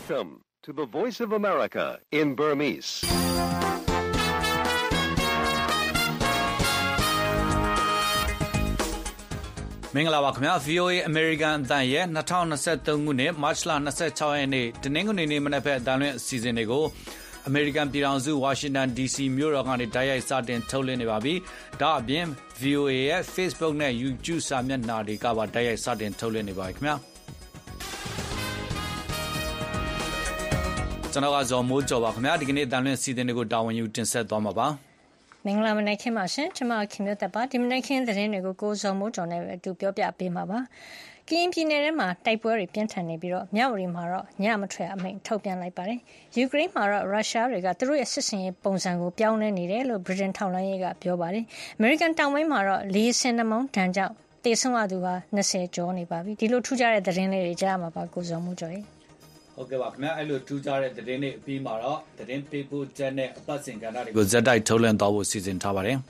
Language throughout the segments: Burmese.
Welcome to the Voice of America in Burmese. ။မင်္ဂလာပါခင်ဗျာ VOA American အသံရဲ့2023ခုနှစ်မတ်လ26ရက်နေ့တနင်္ဂနွေနေ့မနက်ဘက်အသံလွှင့်အစီအစဉ်တွေကို American ပြည်ထောင်စု Washington DC မြို့တော်ကနေတိုက်ရိုက်စတင်ထုတ်လွှင့်နေပါပြီ။ဒါအပြင် VOA ရဲ့ Facebook နဲ့ YouTube စာမျက်နှာတွေကပါတိုက်ရိုက်စတင်ထုတ်လွှင့်နေပါပြီခင်ဗျာ။ကျွန်တော်ကဇော်မိုးကျော်ပါခင်ဗျာဒီကနေ့အသံလွှင့်အစီအစဉ်တွေကိုတာဝန်ယူတင်ဆက်သွားမှာပါမင်္ဂလာမနက်ခင်းပါရှင်ကျွန်မခင်မျိုးသက်ပါဒီမနက်ခင်းသတင်းတွေကိုကိုဇော်မိုးကျော်နဲ့အတူပြောပြပေးမှာပါကရင်ပြည်နယ်ထဲမှာတိုက်ပွဲတွေပြင်းထန်နေပြီးတော့မြဝတီမှာတော့ညမထွက်အမိန့်ထုတ်ပြန်လိုက်ပါတယ်ယူကရိန်းမှာတော့ရုရှားတွေကသူတို့ရဲ့စစ်စင်ရေးပုံစံကိုပြောင်းလဲနေတယ်လို့ဗြိတိန်ထောက်လှမ်းရေးကပြောပါတယ်အမေရိကန်တောင်ပိုင်းမှာတော့လေဆင်နှမောင်းဒဏ်ကြောင့်တေဆုံးရသူဟာ20ကျော်နေပါပြီဒီလိုထူးခြားတဲ့သတင်းလေးတွေကြားမှာပါကိုဇော်မိုးကျော်ရေဟုတ်ကဲ့ပါခင်ဗျာအဲ့လိုထူးခြားတဲ့သတင်းတွေအပြီးမှာတော့သတင်းပေးပို့ချက်နဲ့အပတ်စဉ်ကဏ္ဍတွေကိုဇက်တိုက်ထုတ်လွှင့်သွားဖို့စီစဉ်ထားပါတယ်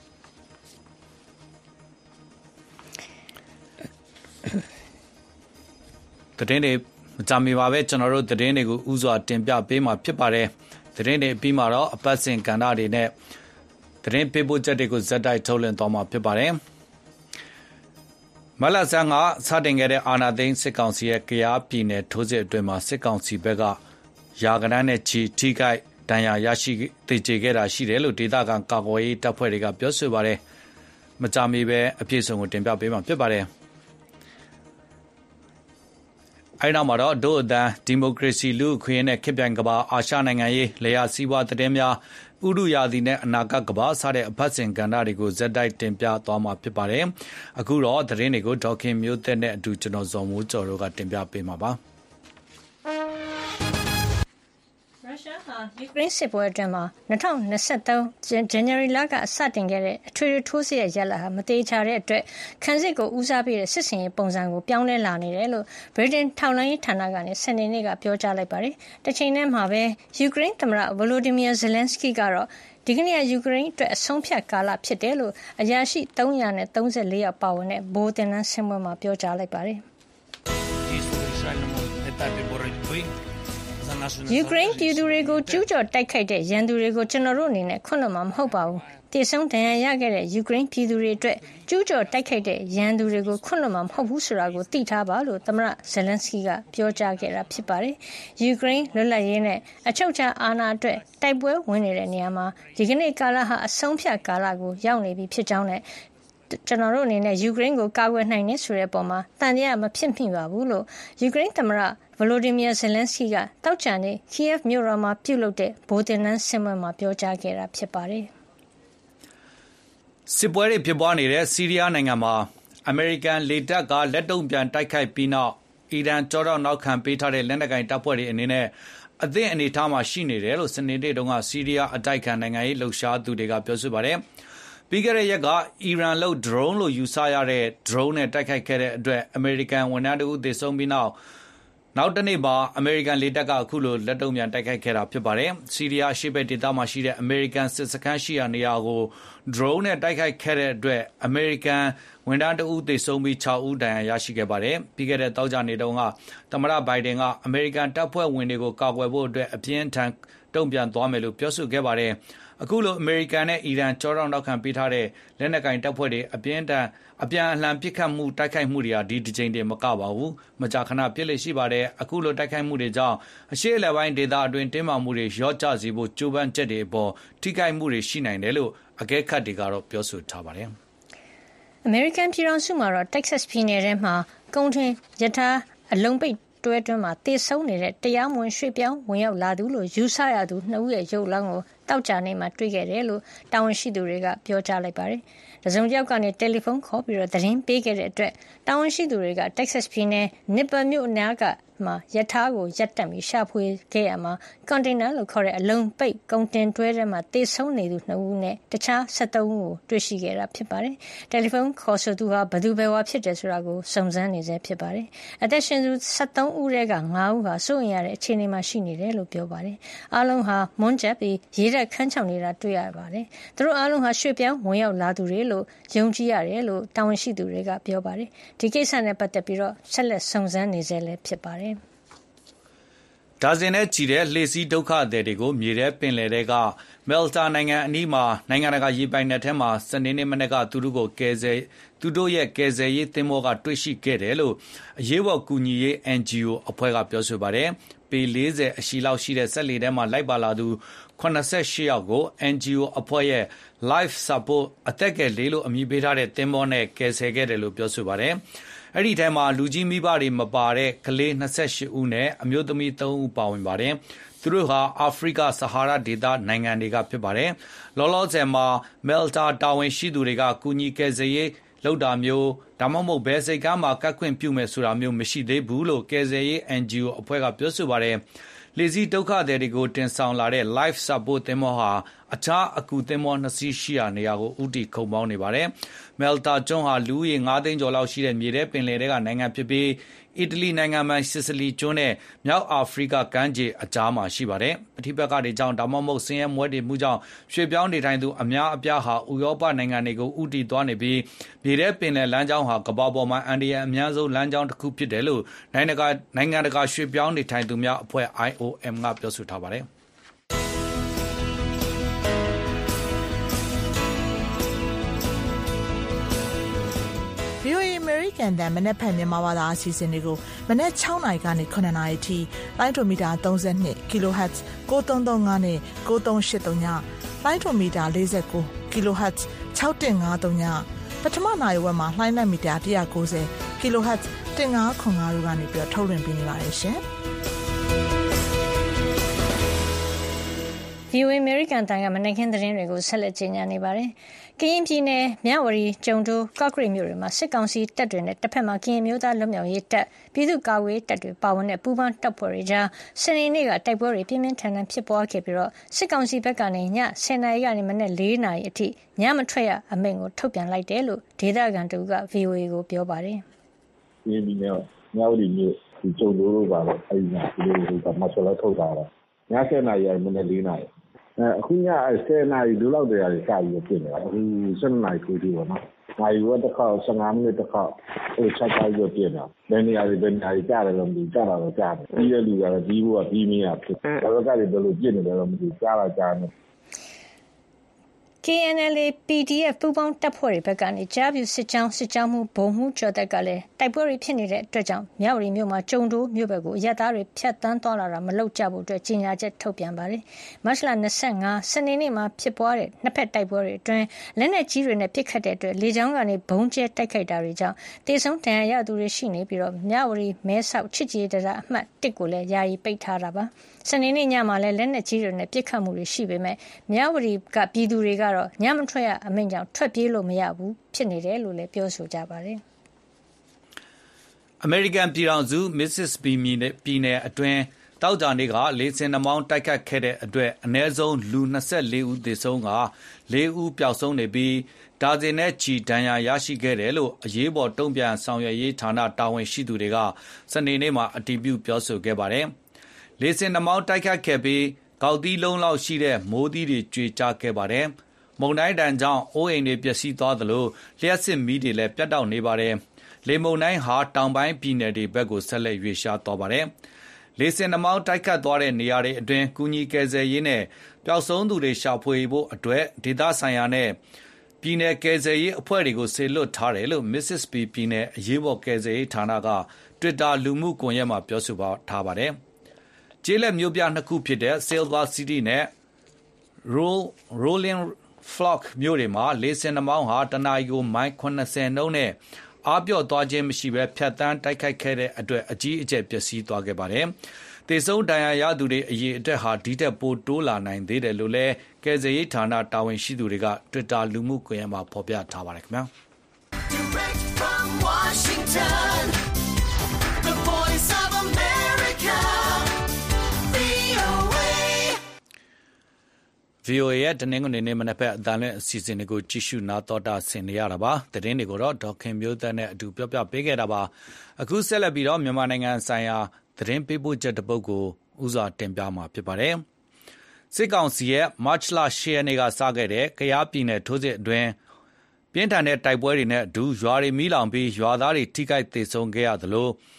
သတင်းတွေမကြမီပါပဲကျွန်တော်တို့သတင်းတွေကိုဥစွာတင်ပြပေးမှာဖြစ်ပါတယ်သတင်းတွေအပြီးမှာတော့အပတ်စဉ်ကဏ္ဍတွေနဲ့သတင်းပေးပို့ချက်တွေကိုဇက်တိုက်ထုတ်လွှင့်သွားမှာဖြစ်ပါတယ်မလဆန်းကစတင်ခဲ့တဲ့အာဏာသိမ်းစစ်ကောင်စီရဲ့ကြားပြည်နယ်ထိုးစစ်အတွင်းမှာစစ်ကောင်စီဘက်ကရာဂဏန်းနဲ့ချီထိခိုက်ဒဏ်ရာရရှိသေကျေခဲ့တာရှိတယ်လို့ဒေသခံကာကွယ်ရေးတပ်ဖွဲ့တွေကပြောဆိုပါတယ်။မကြာမီပဲအပြည့်အစုံကိုတင်ပြပေးမှာဖြစ်ပါတယ်။အဲဒီနောက်မှာတော့ဒို့အသံဒီမိုကရေစီလူ့အခွင့်အရေးနဲ့ခေတ်ပြိုင်ကမ္ဘာအာရှနိုင်ငံရေးလေယာစီးပွားသတင်းများဥရုယာသည်နဲ့အနာဂတ်ကမ္ဘာစတဲ့အဖတ်စဉ်ကဏ္ဍတွေကိုဇက်တိုက်တင်ပြသွားမှာဖြစ်ပါတယ်။အခုတော့သတင်းတွေကိုဒေါက်ခင်မျိုးသက်နဲ့အတူကျွန်တော်ဇော်မိုးကျော်တို့ကတင်ပြပေးမှာပါ။ရုရှားဟာယူကရိန်းစစ်ပွဲအတွင်းမှာ2023ဇန်နဝါရီလကစတင်ခဲ့တဲ့အထွေထွေထိုးစစ်ရဲ့ရလဒ်ဟာမတေချာတဲ့အတွက်ခံစစ်ကိုဦးစားပေးတဲ့စစ်စင်ရေးပုံစံကိုပြောင်းလဲလာနေတယ်လို့ဗြိတိန်ထောက်လှမ်းရေးဌာနကနေစနေနေ့ကပြောကြားလိုက်ပါတယ်။တစ်ချိန်တည်းမှာပဲယူကရိန်းသမ္မတဗလိုဒီမီယာဇယ်လန်စကီကတော့ဒီကနေ့ယူကရိန်းအတွက်အဆုံးဖြတ်ကာလဖြစ်တယ်လို့အရာရှိ334ယောက်ပါဝင်တဲ့ဘိုးတင်နန်းဆင်းပွဲမှာပြောကြားလိုက်ပါတယ်။ယူကရိန်းပြည်သူတွေကိုကျူးကျော်တိုက်ခိုက်တဲ့ရန်သူတွေကိုကျွန်တော်တို့အနေနဲ့ခွင့်လွှတ်မှာမဟုတ်ပါဘူး။တေဆုံးဒဏ်ရာရခဲ့တဲ့ယူကရိန်းပြည်သူတွေအတွက်ကျူးကျော်တိုက်ခိုက်တဲ့ရန်သူတွေကိုခွင့်လွှတ်မှာမဟုတ်ဘူးဆိုတာကိုသိထားပါလို့သမ္မတဇယ်လန်စကီကပြောကြားခဲ့တာဖြစ်ပါတယ်။ယူကရိန်းလွတ်လပ်ရေးနဲ့အချုပ်အခြာအာဏာအတွက်တိုက်ပွဲဝင်နေတဲ့နေရာမှာဒီကနေ့ကာလဟာအဆုံးဖြတ်ကာလကိုရောက်နေပြီဖြစ်ကြောင်းနဲ့ကျွန်တော်တို့အနေနဲ့ယူကရိန်းကိုကာကွယ်နိုင်နေဆိုတဲ့အပေါ်မှာတန်တရားမဖြစ်မိပါဘူးလို့ယူကရိန်းသမ္မတဗလိုဒီမီယာဇယ်လန်စကီကတောက်ချန်နေကီယက်မြို့တော်မှာပြုလုပ်တဲ့ဗိုလ်တင်နန်းဆင်ပွဲမှာပြောကြားခဲ့တာဖြစ်ပါတယ်။စစ်ပွဲတွေဖြစ်ပွားနေတဲ့ဆီးရီးယားနိုင်ငံမှာအမေရိကန်လေတပ်ကလက်တုံ့ပြန်တိုက်ခိုက်ပြီးနောက်အီရန်ကြောတော့နောက်ခံပေးထားတဲ့လက်နက်ကိုင်တပ်ဖွဲ့တွေအနေနဲ့အသင့်အနေထားမှာရှိနေတယ်လို့စနေနေ့တုန်းကဆီးရီးယားအတိုက်ခံနိုင်ငံရေးလှုပ်ရှားသူတွေကပြောဆိုပါတယ်။ပြီးခဲ့တဲ့ရက်ကအီရန်လုပ် drone လို့ယူဆရတဲ့ drone နဲ့တိုက်ခိုက်ခဲ့တဲ့အတွက်အမေရိကန်ဝန်ထမ်းတို့သေဆုံးပြီးနောက်တနေ့မှာအမေရိကန်လေတပ်ကအခုလိုလက်တုံ့ပြန်တိုက်ခိုက်ခဲ့တာဖြစ်ပါတယ်။ဆီးရီးယားရှေ့ဘက်ဒေသမှာရှိတဲ့အမေရိကန်စစ်စခန်းရှိရာနေရာကို drone နဲ့တိုက်ခိုက်ခဲ့တဲ့အတွက်အမေရိကန်ဝန်ထမ်းတို့သေဆုံးပြီး6ဦးဒဏ်ရာရရှိခဲ့ပါတယ်။ပြီးခဲ့တဲ့တောက်ကြနေတုန်းကသမ္မတဘိုင်ဒန်ကအမေရိကန်တပ်ဖွဲ့ဝင်တွေကိုကာကွယ်ဖို့အတွက်အပြင်းထန်တုံ့ပြန်သွားမယ်လို့ပြောဆိုခဲ့ပါတယ်။အခုလိုအမေရိကန်နဲ့အီရန်ကြောတော့နောက်ခံပေးထားတဲ့လက်နက်ကင်တပ်ဖွဲ့တွေအပြန်အလှန်ပစ်ခတ်မှုတိုက်ခိုက်မှုတွေဟာဒီတစ်ချိန်တည်းမကပါဘူးမကြာခဏပြစ်လက်ရှိပါတယ်အခုလိုတိုက်ခိုက်မှုတွေကြောင့်အရှေ့အလယ်ပိုင်းဒေသအတွင်းတင်းမာမှုတွေရော့ကျစေဖို့ကြိုးပမ်းချက်တွေအပေါ်ထိခိုက်မှုတွေရှိနိုင်တယ်လို့အကဲခတ်တွေကတော့ပြောဆိုထားပါတယ်အမေရိကန်ပြည်ထောင်စုမှာတော့ Texas ပြည်နယ်ထဲမှာကုန်ထင်ရထားအလုံးပိတ်တွဲတွင်းမှာတေဆုံးနေတဲ့တရားမဝင်ရွှေ့ပြောင်းဝင်ရောက်လာသူလို့ယူဆရသူ2ဦးရဲ့ရုပ်လောင်းကိုတောက်ကြနေမှာတွေ့ခဲ့တယ်လို့တာဝန်ရှိသူတွေကပြောကြားလိုက်ပါတယ်။တစုံတစ်ယောက်ကနေတယ်လီဖုန်းခေါ်ပြီးတော့သတင်းပေးခဲ့တဲ့အတွက်တာဝန်ရှိသူတွေက Texas ပြည်နယ် Nipper မြို့အနားကမှာရထားကိုရပ်တက်ပြီးရှာဖွေခဲ့ရမှာကွန်တိန်နာလို့ခေါ်တဲ့အလုံးပိတ်ကုန်တင်တွဲထဲမှာတေဆုံးနေသူ2ဦးနဲ့တခြား73ဦးကိုတွေ့ရှိခဲ့တာဖြစ်ပါတယ်။တယ်လီဖုန်းခေါ်ဆိုသူဟာဘယ်သူဘယ်ဝါဖြစ်တယ်ဆိုတာကိုစုံစမ်းနေဆဲဖြစ်ပါတယ်။အသက်ရှင်သူ73ဦးထဲက9ဦးဟာစိုးရိမ်ရတဲ့အခြေအနေမှာရှိနေတယ်လို့ပြောပါတယ်။အားလုံးဟာမွန်းကျပ်ပြီးရေတက်ခန်းချောင်နေတာတွေ့ရပါတယ်။သူတို့အားလုံးဟာရွှေ့ပြောင်းဝင်ရောက်လာသူတွေလို့ယုံကြည်ရတယ်လို့တာဝန်ရှိသူတွေကပြောပါတယ်။ဒီကိစ္စနဲ့ပတ်သက်ပြီးတော့ဆက်လက်စုံစမ်းနေဆဲလည်းဖြစ်ပါတယ်။ဒါဇင်နဲ့ချီတဲ့လှေစီးဒုက္ခသည်တွေကိုမြေထဲပင်လယ်ထဲကမဲလ်တာနိုင်ငံအနီးမှာနိုင်ငံတကာရေပိုင်နက်ထဲမှာစနေနေ့မနက်ကသူတို့ရဲ့ကယ်ဆယ်ရေးသင်္ဘောကတွေ့ရှိခဲ့တယ်လို့အရေးပေါ်ကူညီရေး NGO အဖွဲ့ကပြောဆိုပါတယ်။ပေ40အရှည်လောက်ရှိတဲ့စက်လှေထဲမှာလိုက်ပါလာသူ88ယောက်ကို NGO အဖွဲ့ရဲ့ Life Support အသက်ကယ်လေးလို့အမည်ပေးထားတဲ့သင်္ဘောနဲ့ကယ်ဆယ်ခဲ့တယ်လို့ပြောဆိုပါတယ်။အဲ့ဒီထဲမှာလူကြီးမိဘတွေမပါတဲ့ကလေး28ဦးနဲ့အမျိုးသမီး3ဦးပါဝင်ပါတယ်။သူတို့ဟာအာဖရိကဆဟာရဒေသနိုင်ငံတွေကဖြစ်ပါတယ်။လောလောဆယ်မှာမဲလ်တာတာဝန်ရှိသူတွေကကူညီကယ်ဆယ်ရေးလောက်တာမျိုးဒါမှမဟုတ်ဘယ်စိတ်ကမ်းမှာကတ်ခွင့်ပြုမယ်ဆိုတာမျိုးမရှိသေးဘူးလို့ကယ်ဆယ်ရေး NGO အဖွဲ့ကပြောဆိုပါတယ်။လေစီဒုက္ခသည်တွေကိုတင်ဆောင်လာတဲ့ Life Support သင်္ဘောဟာအခြားအကူသင်္ဘော2စီးရှိရာနေရာကိုဦးတည်ခုန်ပေါင်းနေပါတယ်။မဲလ်တာကျွန်းဟာလူဦးရေ9သိန်းကျော်လောက်ရှိတဲ့မြေထဲပင်လယ်ထဲကနိုင်ငံဖြစ်ပြီးအီတလီနိုင်ငံမှာစစ်စလီကျွန်းနဲ့မြောက်အာဖရိကကမ်းခြေအကြားမှာရှိပါတယ်။ပဋိပက္ခတွေကြောင့်ဒါမှမဟုတ်ဆင်းရဲမွဲတေမှုကြောင့်ရွှေ့ပြောင်းနေထိုင်သူအများအပြားဟာဥရောပနိုင်ငံတွေကိုဦးတည်သွားနေပြီးမြေထဲပင်လယ်လမ်းကြောင်းဟာကမ္ဘာပေါ်မှာအန္တရာယ်အများဆုံးလမ်းကြောင်းတစ်ခုဖြစ်တယ်လို့နိုင်ငံတကာရွှေ့ပြောင်းနေထိုင်သူများအဖွဲ့ IOM ကပြောဆိုထားပါတယ်။ VOA American တန်မနက်ဖြန်မြန်မာဘာသာအစီအစဉ်တွေကိုမနက်6နာရီကနေ9နာရီထိလိုင်းဒိုမီတာ32 kHz 9335နဲ့9383ညလိုင်းဒိုမီတာ49 kHz 6153ညပထမနာရီဝက်မှာလိုင်းနက်မီတာ190 kHz 1505တို့ကနေပြီးထုတ်လွှင့်ပေးနေပါတယ်ရှင်။ VOA American တန်ကမနက်ခင်းသတင်းတွေကိုဆက်လက်ကြီးညာနေပါတယ်။ကရင်ပြည်နယ်မြဝတီကျုံတိုးကော့ကရိတ်မြို့တွေမှာစစ်ကောင်စီတပ်တွေနဲ့တစ်ဖက်မှာကရင်မျိုးသားလွတ်မြောက်ရေးတပ်ပြည်သူ့ကာကွယ်ရေးတပ်တွေပါဝင်တဲ့ပူးပေါင်းတပ်ဖွဲ့တွေကြားစနေနေ့ကတိုက်ပွဲတွေပြင်းပြင်းထန်ထန်ဖြစ်ပွားခဲ့ပြီးတော့စစ်ကောင်စီဘက်ကနေည10:00နာရီကနေမနက်4:00နာရီအထိညမထွက်ရအမိန့်ကိုထုတ်ပြန်လိုက်တယ်လို့ဒေသခံတို့က VOA ကိုပြောပါတယ်။ကရင်ပြည်နယ်မြဝတီမြို့ဒီကျုံတိုးတို့ပါတော့အဲဒီမှာဒီလိုကမဆော်လက်ထုတ်တာတော့ည10:00နာရီကနေမနက်4:00နာရီအခုည10:00နာရီဒုလောက်တည်းကနေစပြီးပြင်နေတာအခု12:00နာရီထိုးပြီးပေါ့နော်။နာရီဝက်တစ်ခေါက်15မိနစ်တစ်ခေါက်ချက်တိုင်းပြပြင်တာ။ဘယ်နေရာတွေကြားတယ်လို့မသိကြားတာတော့ကြားတယ်။ပြီးတဲ့လူကတော့ပြီးဖို့ကပြီးမရဖြစ်။ဒါပေမဲ့ဘယ်လိုပြင်နေတယ်တော့မသိကြားတာကြားနေ KNLA PDF ပူးပေါင်းတပ်ဖွဲ့တွေဘက်ကနေကြားပြူစစ်ကြောင်းမှုဘုံမှုကျော်တက်ကလည်းတိုက်ပွဲတွေဖြစ်နေတဲ့အတွက်ကြောင့်မြဝတီမြို့မှာကျုံတိုးမြို့ဘက်ကိုရက်သားတွေဖြတ်တန်းသွားလာတာမလုပ်ကြဖို့အတွက်ကြေညာချက်ထုတ်ပြန်ပါတယ်။မတ်လ25စနေနေ့မှာဖြစ်ပွားတဲ့နှစ်ဖက်တိုက်ပွဲတွေအတွင်းလက်နက်ကြီးတွေနဲ့ပစ်ခတ်တဲ့အတွက်လေကြောင်းကနေဘုံကျဲတိုက်ခိုက်တာတွေကြောင့်တေဆုံးဒဏ်ရာရသူတွေရှိနေပြီးတော့မြဝတီမဲဆောက်ချစ်ကြည်တရားအမှတ်1ကိုလည်းယာယီပိတ်ထားတာပါ။စနေနေ့ညမှာလည်းလက်နက်ကြီးတွေနဲ့ပစ်ခတ်မှုတွေရှိပေမဲ့မြဝတီကပြည်သူတွေကတော့ညမထွက်ရအမိန့်ကြောင့်ထွက်ပြေးလို့မရဘူးဖြစ်နေတယ်လို့လည်းပြောဆိုကြပါတယ်။အမေရိကန်ပြည်ထောင်စု Mississippi ပြည်နယ်အတွင်းတောက်ကြနေ့ကလေဆင်နှမောင်းတိုက်ခတ်ခဲ့တဲ့အတွက်အနည်းဆုံးလူ24ဦးသေဆုံးက4ဦးပျောက်ဆုံးနေပြီးဒါဇင်နဲ့ချီဒဏ်ရာရရှိခဲ့တယ်လို့အရေးပေါ်တုံ့ပြန်ဆောင်ရွက်ရေးဌာနတာဝန်ရှိသူတွေကစနေနေ့မှာအတည်ပြုပြောဆိုခဲ့ပါတယ်။လေဆင်နှမောင်းတိုက်ခတ်ခဲ့ပြီးကောက်သီးလုံးလောက်ရှိတဲ့မိုးသီးတွေကျွေကျခဲ့ပါတယ်။မုန်တိုင်းတန်ကြောင့်အိုးအိမ်တွေပျက်စီးသွားသလိုလျှက်စစ်မီးတွေလည်းပြတ်တောက်နေပါတယ်။လေမုန်တိုင်းဟာတောင်ပိုင်းပြည်နယ်တွေဘက်ကိုဆက်လက်ရွေ့ရှားသွားပါတယ်။လေဆင်နှမောင်းတိုက်ခတ်သွားတဲ့နေရာတွေအတွင်းကူညီကယ်ဆယ်ရေးနဲ့ပျောက်ဆုံးသူတွေရှာဖွေဖို့အတွက်ဒေသဆိုင်ရာနဲ့ပြည်နယ်ကယ်ဆယ်ရေးအဖွဲ့တွေကိုစေလွှတ်ထားတယ်လို့ Mississippi ပြည်နယ်အရေးပေါ်ကယ်ဆယ်ရေးဌာနက Twitter လူမှုကွန်ရက်မှာပြောဆိုထားပါတယ်။ကျေးလက်မြို့ပြနှစ်ခုဖြစ်တဲ့ Silver City နဲ့ Rolling Fork မြို့တွေမှာလေဆင်နှမောင်းဟာတနအီကိုမိုင်80နှုန်းနဲ့အားပြော့သွားခြင်းမရှိဘဲဖြတ်တန်းတိုက်ခိုက်ခဲ့တဲ့အတွက်အကြီးအကျယ်ပျက်စီးသွားခဲ့ပါတယ်။သေဆုံးဒဏ်ရာရသူတွေအရေးအတွက်ဟာဒီတက်ပိုတိုးလာနိုင်သေးတယ်လို့လည်းကယ်ဆယ်ရေးဌာနတာဝန်ရှိသူတွေက Twitter လူမှုကွန်ရက်မှာဖော်ပြထားပါတယ်ခင်ဗျာ။ Direct from Washington, the voice of America, VOA ရဲ့တနင်္ဂနွေနေ့မနက်ဖြန်အသံလွှင့်အစီအစဉ်တွေကိုကြည့်ရှုနားတော်တာဆင်နေရတာပါသတင်းတွေကိုတော့ဒေါက်ခင်မျိုးသက်နဲ့အတူပြောပြပေးခဲ့တာပါအခုဆက်လက်ပြီးတော့မြန်မာနိုင်ငံဆိုင်ရာသတင်းပေးပို့ချက်တစ်ပုဒ်ကိုဥစွာတင်ပြမှာဖြစ်ပါတယ်စစ်ကောင်စီရဲ့ March လ 10 ရက်နေ့ကစခဲ့တဲ့ကယားပြည်နယ်ထိုးစစ်အတွင်းပြင်းထန်တဲ့တိုက်ပွဲတွေနဲ့အတူရွာတွေမီးလောင်ပြီးရွာသားတွေထိခိုက်ဒေဆုံးခဲ့ရသလို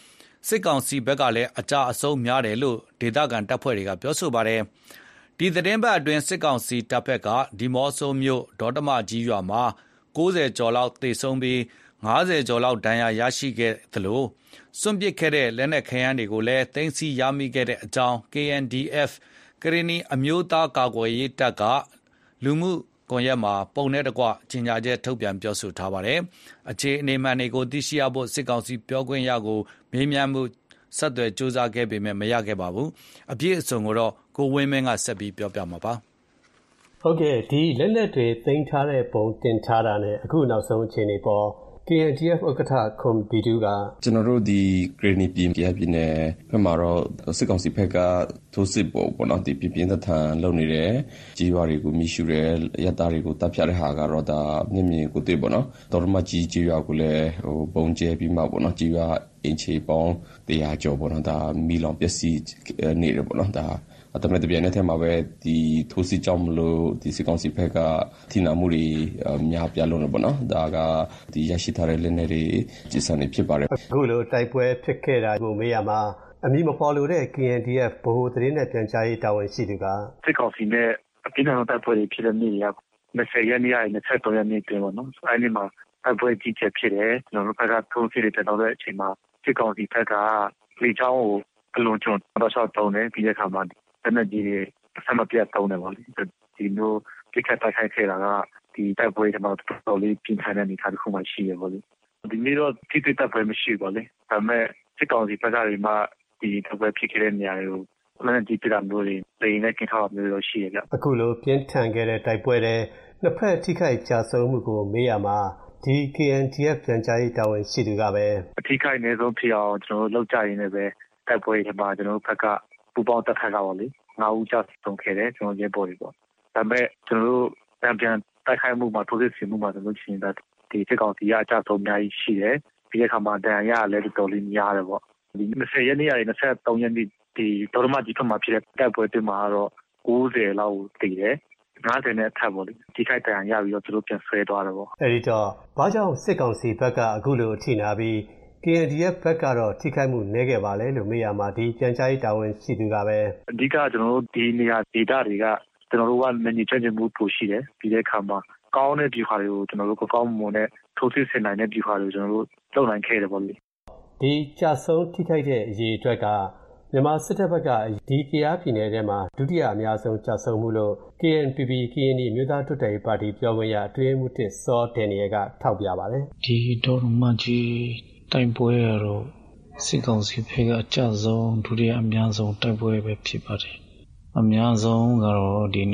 စစ်ကောင်စီဘက်ကလည်းအကြအဆုံးများတယ်လို့ဒေသခံတပ်ဖွဲ့တွေကပြောဆိုပါတယ်။ဒီသတင်းပတ်အတွင်းစစ်ကောင်စီတပ်ဘက်ကဒီမော့ဆိုမြို့ဒေါတမကြီးရွာမှာ90ကျော်လောက်သေဆုံးပြီး50ကျော်လောက်ဒဏ်ရာရရှိခဲ့သလိုစွန့်ပစ်ခဲ့တဲ့လက်နက်ခဲယမ်းတွေကိုလည်းသိမ်းဆည်းရမိခဲ့တဲ့အကြောင်း KNDF ကရင်နီအမျိုးသားကာကွယ်ရေးတပ်ကလူမှုကွန်ရက်မှာပုံနဲ့တကွကြေညာချက်ထုတ်ပြန်ပြောဆိုထားပါတယ်။အခြေအနေမှန်တွေကိုသိရှိရဖို့စစ်ကောင်စီပြောခွင့်ရကိုမေးမြန်းမှုဆက်သွယ်စူးစမ်းခဲ့ပေမဲ့မရခဲ့ပါဘူး။အပြည့်အစုံကိုတော့ကိုဝင်းမင်းကဆက်ပြီးပြောပြမှာပါ။ဟုတ်ကဲ့ဒီလက်နက်တွေသိမ်းထားတဲ့ပုံတင်ထားတာနဲ့အခုနောက်ဆုံးအခြေအနေပေါ်KNDF ဥက္ကဋ္ဌခွန်ဘီဒူးကကျွန်တော်တို့ဒီဂရနီပြည်ပြည်နယ်ဘက်မှာတော့စစ်ကောင်စီဘက်ကထိုးစစ်ပေါ့နော်ဒီပြင်းထန်လုပ်နေတယ်ကြီးရွာတွေကိုမိရှုတယ်ရတတွေကိုတပ်ဖြတ်တဲ့ဟာကတော့ဒါမြင့်မြင့်ကိုတွေ့ပေါ့နော်တော်မကြီးကြီးရွာကိုလည်းပုံကျဲပြီးမှပေါ့နော်ကြီးရွာအင်ချီပေါင်း100ကျော်ပေါ့နော်ဒါမီလောင်ပျက်စီးနေတယ်ပေါ့နော်ဒါအတမန်တပြိုင်နက်တည်းမှာပဲဒီထိုးစစ်ကြောင့်မလို့ဒီစစ်ကောင်စီဘက်ကထိနာမှုတွေများပြားလုံးတော့ပေါ့နော်ဒါကဒီရရှိထားတဲ့လက်နက်တွေကျစံနေဖြစ်ပါတယ်အခုလိုတိုက်ပွဲဖြစ်ခဲ့တာကိုမေးရမှာအမည်မဖော်လို့တဲ့ KNDF ဗဟိုသတင်းနဲ့ပြန်ကြားရေးတာဝန်ရှိသူကစစ်ကောင်စီနဲ့အပြင်းထန်တိုက်ပွဲတွေဖြစ်တဲ့နေ့က20ရက်နေ့နဲ့23ရက်နေ့တွင်ပေါ့နော်အဲဒီနေ့မှာတိုက်ပွဲကြီးကျယ်ဖြစ်တယ်ကျွန်တော်တို့ဘက်ကထိုးစစ်တွေတက်တော့တဲ့အချိန်မှာစစ်ကောင်စီဘက်ကလေကြောင်းကိုအလွန်ကျွံတော့ဆောက်တုံးတယ်ပြီးတဲ့အခါမှာတနက်ကြီးတွေဆက်မပြတ်တုံးတယ်ပေါ့လေဒီမျိုးပြစ်ခတ်တိုက်ခိုက်ခဲ့တာကဒီတိုက်ပွဲတွေမှာတော်လေးပြင်ထန်တဲ့အနေအထားတစ်ခုမှရှိရပေါ့လေဒီနေ့တော့တိတိတိုက်ပွဲမရှိပါလေဒါပေမဲ့စစ်ကောင်စီဘက်ကတွေမှာဒီတိုက်ပွဲဖြစ်ခဲ့တဲ့နေရာတွေကိုလည်းဒီပြတာမျိုးတွေတိမ်နဲ့ကင်ထားတာမျိုးတွေရှိရကြအခုလိုပြင်းထန်ခဲ့တဲ့တိုက်ပွဲတွေနှစ်ဖက်ထိခိုက်ကြဆုံးမှုကိုမေးရမှာဒီ KNDF ပြန်ကြားရေးတာဝန်ရှိသူကပဲအထိခိုက်နေဆုံးဖြစ်အောင်ကျွန်တော်တို့လောက်ကြရင်းနဲ့ပဲတိုက်ပွဲတွေမှာကျွန်တော်တို့ဘက်ကပူပေါင်းတက်ခါတာပါလေ9ဦးကြဆုံးခဲ့တယ်ကျွန်တော်ရဲဘော်တွေပေါ့ဒါပေမဲ့ကျွန်တော်တို့ပြန်တိုက်ခိုက်မှုမှာထိုးစစ်ဆင်မှုမှာကျွန်တော်ချင်းတာဒီစစ်ကောင်စီအကြဆုံးအများကြီးရှိတယ်ပြီးတဲ့အခါမှာဒဏ်ရာရလည်းတော်လေးများတယ်ပေါ့ဒီ20ရက်နေ့ကနေ23ရက်နေ့ဒီဒေါ်မကြီးဖက်မှာဖြစ်တဲ့တိုက်ပွဲတွေမှာတော့90လောက်တည်တယ်90နဲ့အထက်ပေါ့လေဒီခိုက်တန်ရပြီးတော့သူတို့ပြန်ဆွဲသွားတယ်ပေါ့အဲဒီတော့ဘာကြောင့်စစ်ကောင်စီဘက်ကအခုလိုအထိနာပြီး KNDF ဘက်ကတော့ထိခိုက်မှုနည်းခဲ့ပါလေလို့မေးရမှာဒီပြန်ကြားရေးတာဝန်ရှိသူကပဲအဓိကကျွန်တော်တို့ဒီနေရာဒေတာတွေကကျွန်တော်တို့ကမင်းကြီးချင်မှုပို့ရှိတယ်ပြီးတဲ့အခါမှာကောင်းတဲ့ဗျူဟာတွေကိုကျွန်တော်တို့ကောင်းမွန်တဲ့ထိုးစစ်ဆင်နိုင်တဲ့ဗျူဟာတွေကိုကျွန်တော်တို့လုပ်နိုင်ခဲ့တယ်ပေါ့လေဒီကြဆုံးထိခိုက်တဲ့အရေးအတွက်ကမြန်မာစစ်တပ်ဘက်ကဒီကယားပြည်နယ်ထဲမှာဒုတိယအများဆုံးကြဆုံးမှုလို့ KNPP ကရင်နီမြို့သားတွတ်တိုင်ပါတီပြောခွင့်ရအတွင်းမှုတစ်စောဒန်နီယယ်ကထောက်ပြပါတယ်ဒီဒေါ်မကြီးတိုင်ပွဲရတော့စစ်ကောင်စီဘက်ကအကြဆုံးဒုတိယအများဆုံးတိုက်ပွဲပဲဖြစ်ပါတယ်အများဆုံးကတော့ဒီ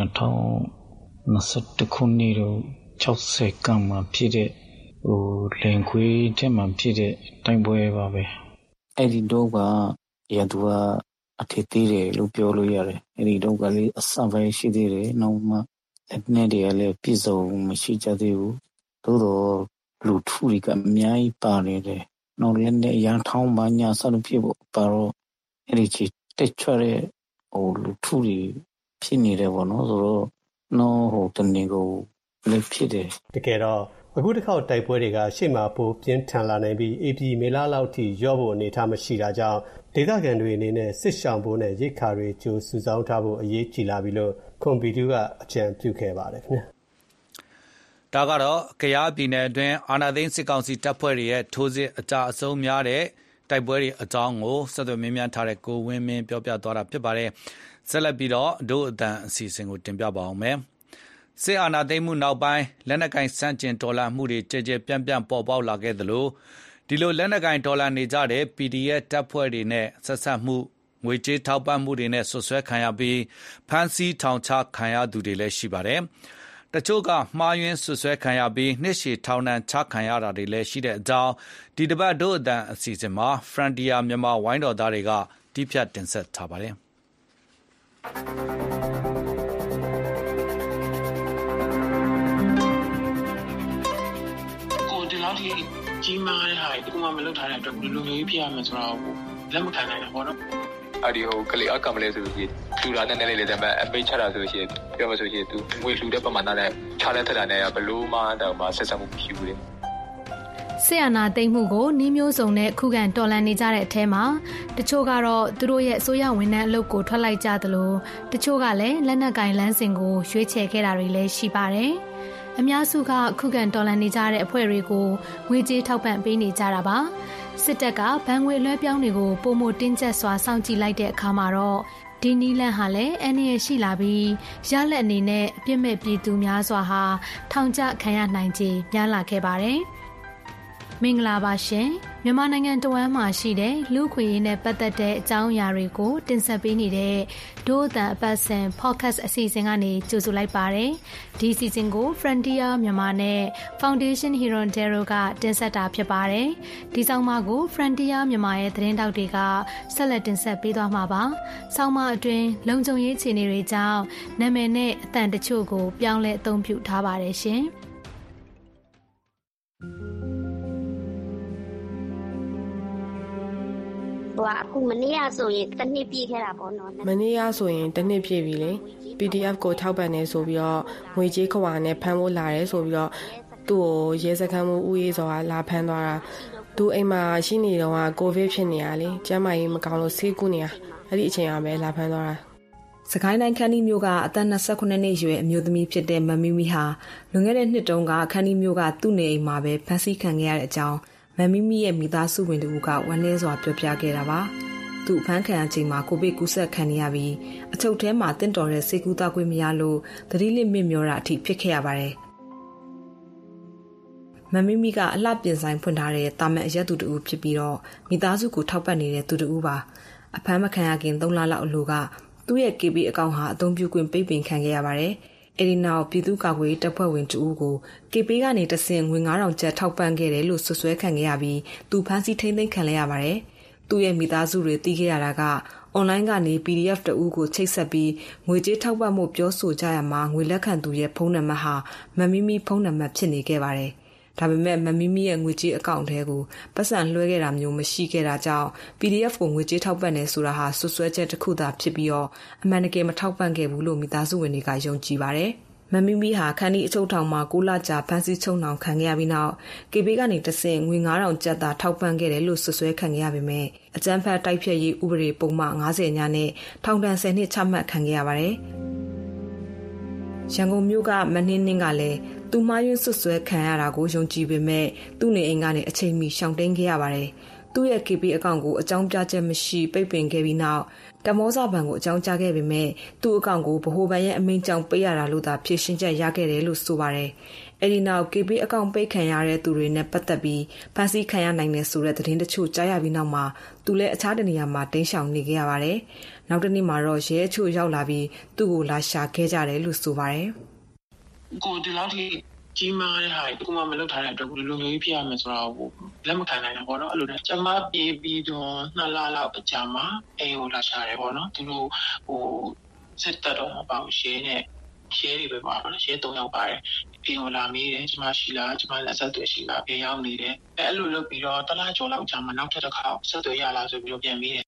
2021ခုနှစ်တော့60ကံမှာဖြစ်တဲ့လင်ခွေးတက်မှာဖြစ်တဲ့တိုက်ပွဲပါပဲအဲ့ဒီတော့ကရတူကအထက်သေးတယ်လို့ပြောလို့ရတယ်အဲ့ဒီတော့ကလေးအစပိုင်းရှိသေးတယ်နောက်မှအဲ့နဲ့တည်းကလည်းပြည့်စုံမရှိကြသေးဘူးသို့တော့လူထုတွေကအများကြီးပါနေတယ်နောက်လည်းရန်ထောင်းပါညာစလို့ဖြစ်ဖို့ပါတော့အဲ့ဒီချစ်တက်ချတဲ့လူထုတွေဖြစ်နေတယ်ပေါ့နော်ဆိုတော့တနေ့ကိုလည်းဖြစ်တယ်တကယ်တော့အခုတစ်ခေါက်တိုက်ပွဲတွေကရှေ့မှာပိုပြင်းထန်လာနိုင်ပြီး AP မေလလောက်ထိရော့ဖို့အနေအထားမရှိတာကြောင့်ဒေသခံတွေအနေနဲ့စစ်ရှောင်ဖို့နဲ့ရိတ်ခါတွေကြိုစုဆောင်းထားဖို့အရေးကြီးလာပြီလို့ခွန်ဘီတူကအကြံပြုခဲ့ပါတယ်ခင်ဗျာဒါကတော့ကယားပြည်နယ်အတွင်းအာဏာသိမ်းစစ်ကောင်စီတပ်ဖွဲ့တွေရဲ့ထိုးစစ်အကြအဆုံးများတဲ့တိုက်ပွဲတွေအကြောင်းကိုဆက်သွယ်မြင်းများထားတဲ့ကိုဝင်းမင်းပြောပြသွားတာဖြစ်ပါတယ်ဆက်လက်ပြီးတော့ဒို့အတန်အစီအစဉ်ကိုတင်ပြပါအောင်မယ်စစ်အာဏာသိမ်းမှုနောက်ပိုင်းလက်နက်ကင်စန့်ကျင်တော်လှန်မှုတွေကြဲကြဲပြန့်ပြန့်ပေါ်ပေါက်လာခဲ့သလိုဒီလိုလက်နက်ကင်တော်လှန်နေကြတဲ့ PDF တပ်ဖွဲ့တွေနဲ့ဆက်ဆက်မှုငွေကြေးထောက်ပံ့မှုတွေနဲ့ဆွဆွဲခံရပြီးဖမ်းဆီးထောင်ချခံရသူတွေလည်းရှိပါတယ်တချို့ကမှားယွင်းဆွဆွဲခံရပြီးနှစ်ရှည်ထောင်ဒဏ်ချခံရတာတွေလည်းရှိတဲ့အကြောင်းဒီတစ်ပတ်ဒို့အတန်အစီအစဉ်မှာ Frontier မြန်မာဝိုင်းတော်သားတွေကတိဖြတ်တင်ဆက်ထားပါတယ်ကြီးမားတဲ့ဟာဒီကမှမလုပ်ထားတဲ့အတွက်လူမျိုးကြီးဖြစ်ရမယ်ဆိုတော့လက်မခံနိုင်တာပေါ့နော်အဲ့ဒီကလေးအကမလေးဆိုရင်လူလာနဲ့လေးတယ်မဲ့အပိတ်ချတာဆိုရင်ပြောမဆိုရင်သူငွေလူတဲ့ပမာဏနဲ့ချလဲထတာနဲ့ဘလို့မှတော့မှဆက်ဆက်မှုမရှိဘူးလေဆီယနာသိမ့်မှုကိုနှီးမျိုးစုံနဲ့ခုခံတော်လှန်နေကြတဲ့အထဲမှာတချို့ကတော့သူတို့ရဲ့အစိုးရဝန်ထမ်းအလုပ်ကိုထွက်လိုက်ကြသလိုတချို့ကလည်းလက်နက်ကင်လမ်းစဉ်ကိုရွေးချယ်ခဲ့တာတွေလည်းရှိပါတယ်။အများစုကခုခံတော်လှန်နေကြတဲ့အဖွဲ့တွေကိုငွေကြေးထောက်ပံ့ပေးနေကြတာပါ။စစ်တပ်ကဘဏ်ငွေလွှဲပြောင်းတွေကိုပုံမတင်းကျပ်စွာစောင့်ကြည့်လိုက်တဲ့အခါမှာတော့ဒီနီလန်ဟာလည်းအန္တရာယ်ရှိလာပြီးရလက်အနေနဲ့အပြစ်မဲ့ပြည်သူများစွာဟာထောင်ကျခံရနိုင်ခြေများလာခဲ့ပါတယ်။မင်္ဂလာပါရှင်မြန်မာနိုင်ငံတဝမ်းမှာရှိတဲ့လူခွေရေးနဲ့ပတ်သက်တဲ့အကြောင်းအရာတွေကိုတင်ဆက်ပေးနေတဲ့ဒို့အသံအပတ်စဉ် podcast အစီအစဉ်ကနေကြိုဆိုလိုက်ပါတယ်ဒီအစီအစဉ်ကို Frontier မြန်မာနဲ့ Foundation Hirondero ကတင်ဆက်တာဖြစ်ပါတယ်ဒီဆောင်မကို Frontier မြန်မာရဲ့သတင်းတောက်တွေကဆက်လက်တင်ဆက်ပေးသွားမှာပါဆောင်မအတွင်းလုံခြုံရေးအခြေအနေတွေကြောင့်နာမည်နဲ့အသံတချို့ကိုပြောင်းလဲအသုံးပြုထားပါတယ်ရှင်အခုမနေ့ကဆိုရင်တစ်နှစ်ပြည့်ခဲ့တာပေါ့နော်မနေ့ကဆိုရင်တစ်နှစ်ပြည့်ပြီလေ PDF ကိုထောက်ပံ့နေဆိုပြီးတော့ငွေကြေးခွာနဲ့ဖမ်းဖို့လာတယ်ဆိုပြီးတော့သူ့ကိုရဲစခန်းမှုဥရေးဆိုတာလာဖမ်းသွားတာသူအိမ်မှာရှိနေတော့ကိုဗစ်ဖြစ်နေရလေကျန်းမာရေးမကောင်းလို့ဆေးကုနေရအဲ့ဒီအချိန်ကပဲလာဖမ်းသွားတာစကိုင်းတိုင်းခန်းဒီမျိုးကအသက်29နှစ်အရွယ်အမျိုးသမီးဖြစ်တဲ့မမီမီဟာလွန်ခဲ့တဲ့နှစ်တုန်းကခန်းဒီမျိုးကသူ့နေအိမ်မှာပဲဖမ်းဆီးခံခဲ့ရတဲ့အကြောင်းမမီမီရဲ့မိသားစုဝင်တို့ကဝမ်းနည်းစွာပြောပြခဲ့တာပါသူ့ဖမ်းခံအချိန်မှာကိုဗစ်ကူးစက်ခံရပြီးအချုပ်ထဲမှာတင့်တော်တဲ့ဆေးကုသခွင့်မရလို့သတိလစ်မြင့်မျောတာအထိဖြစ်ခဲ့ရပါတယ်မမီမီကအလှပြင်ဆိုင်ဖွင့်ထားတဲ့တာမန်အရက်သူတူဖြစ်ပြီးတော့မိသားစုကိုထောက်ပံ့နေတဲ့သူတူပါအဖမ်းမခံရခင်3လလောက်အလိုကသူ့ရဲ့ KB အကောင့်ဟာအသုံးပြုခွင့်ပိတ်ပင်ခံခဲ့ရပါတယ်အဲဒီနောက်ပြည်သူ့ကာကွယ်ရေးတပ်ဖွဲ့ဝင်တဦးကို KB ကနေတဆင့်ငွေ9000ကျပ်ထောက်ပံ့ခဲ့တယ်လို့ဆွဆွဲခံခဲ့ရပြီးသူဖမ်းဆီးထိန်းသိမ်းခံလိုက်ရပါတယ်။သူ့ရဲ့မိသားစုတွေသိခဲ့ရတာကအွန်လိုင်းကနေ PDF တဦးကိုချိတ်ဆက်ပြီးငွေကြေးထောက်ပံ့မှုပြောဆိုကြရမှာငွေလက်ခံသူရဲ့ဖုန်းနံပါတ်ဟာမမီမီဖုန်းနံပါတ်ဖြစ်နေခဲ့ပါတယ်။ဒါပေမဲ့မမီမီရဲ့ငွေကြေးအကောင့်ထဲကိုပတ်စံလွှဲခဲ့တာမျိုးမရှိခဲ့တာကြောင့် PDF ကိုငွေကြေးထောက်ပံ့နေဆိုတာဟာဆွဆွဲချက်တစ်ခုသာဖြစ်ပြီးတော့အမှန်တကယ်မထောက်ပံ့ခဲ့ဘူးလို့မိသားစုဝင်တွေကယုံကြည်ပါတယ်။မမီမီဟာခန်းဒီအချုပ်ထောင်မှာ6လကြာဖမ်းဆီးချုပ်နှောင်ခံခဲ့ရပြီးနောက် KB ကနေတဆင့်ငွေ9000ကျပ်သာထောက်ပံ့ခဲ့တယ်လို့ဆွဆွဲခံခဲ့ရပေမဲ့အကြမ်းဖက်တိုက်ဖျက်ရေးဥပဒေပုံမှန်50ညနဲ့ထောင်ဒဏ်10နှစ်ချမှတ်ခံခဲ့ရပါတယ်။ရန်ကုန်မြို့ကမနှင်းနှင်းကလည်းသူမှားယွင်းဆွဆွဲခံရတာကိုယုံကြည်ပေမဲ့သူ့နေအိမ်ကနေအချိန်မီရှောင်တိန်ခဲ့ရပါတယ်။သူ့ရဲ့ KB အကောင့်ကိုအကြောင်းပြချက်မရှိပိတ်ပင်ခဲ့ပြီးနောက်ကမောစာဘဏ်ကိုအကြောင်းကြားခဲ့ပေမဲ့သူ့အကောင့်ကိုဗဟိုဘဏ်ရဲ့အမိန့်ကြောင့်ပိတ်ရတာလို့သာဖြေရှင်းချက်ရခဲ့တယ်လို့ဆိုပါတယ်။အဲဒီနောက် KB အကောင့်ပိတ်ခံရတဲ့သူတွေနဲ့ပတ်သက်ပြီးဖမ်းဆီးခံရနိုင်တယ်ဆိုတဲ့သတင်းတချို့ကြားရပြီးနောက်မှာသူလည်းအခြားတနေရာမှာတိမ်းရှောင်နေခဲ့ရပါတယ်။နောက်တစ်နေ့မှာတော့ရဲအချို့ရောက်လာပြီးသူ့ကိုလာရှာခဲ့ကြတယ်လို့ဆိုပါတယ်။ကိုဒီလောက်ထိကြီးမားတဲ့ဟာဒီကမှမလုပ်ထားတဲ့အတွက်ကိုလိုမျိုးကြီးဖြစ်ရမယ်ဆိုတော့လက်မခံနိုင်ဘူးပေါ့နော်အဲ့လိုနဲ့ကျမပြေးပြီးတော့2လလောက်အကြာမှာအိမ်ကိုလာရှာတယ်ပေါ့နော်သူတို့စစ်တပ်တော့မပါဘူးရှင်းနဲ့ရှင်းတွေပဲပါပါရှင်း3ယောက်ပါတယ်အိမ်ကိုလာမေးတယ်ကျမရှိလားကျမလက်ဆက်တွေရှိလားပြန်ရောက်နေတယ်အဲ့လိုလုပ်ပြီးတော့တလားကျော်လောက်ကြာမှနောက်ထပ်တစ်ခါဆက်တွေရလာဆိုပြီးတော့ပြန်မေးတယ်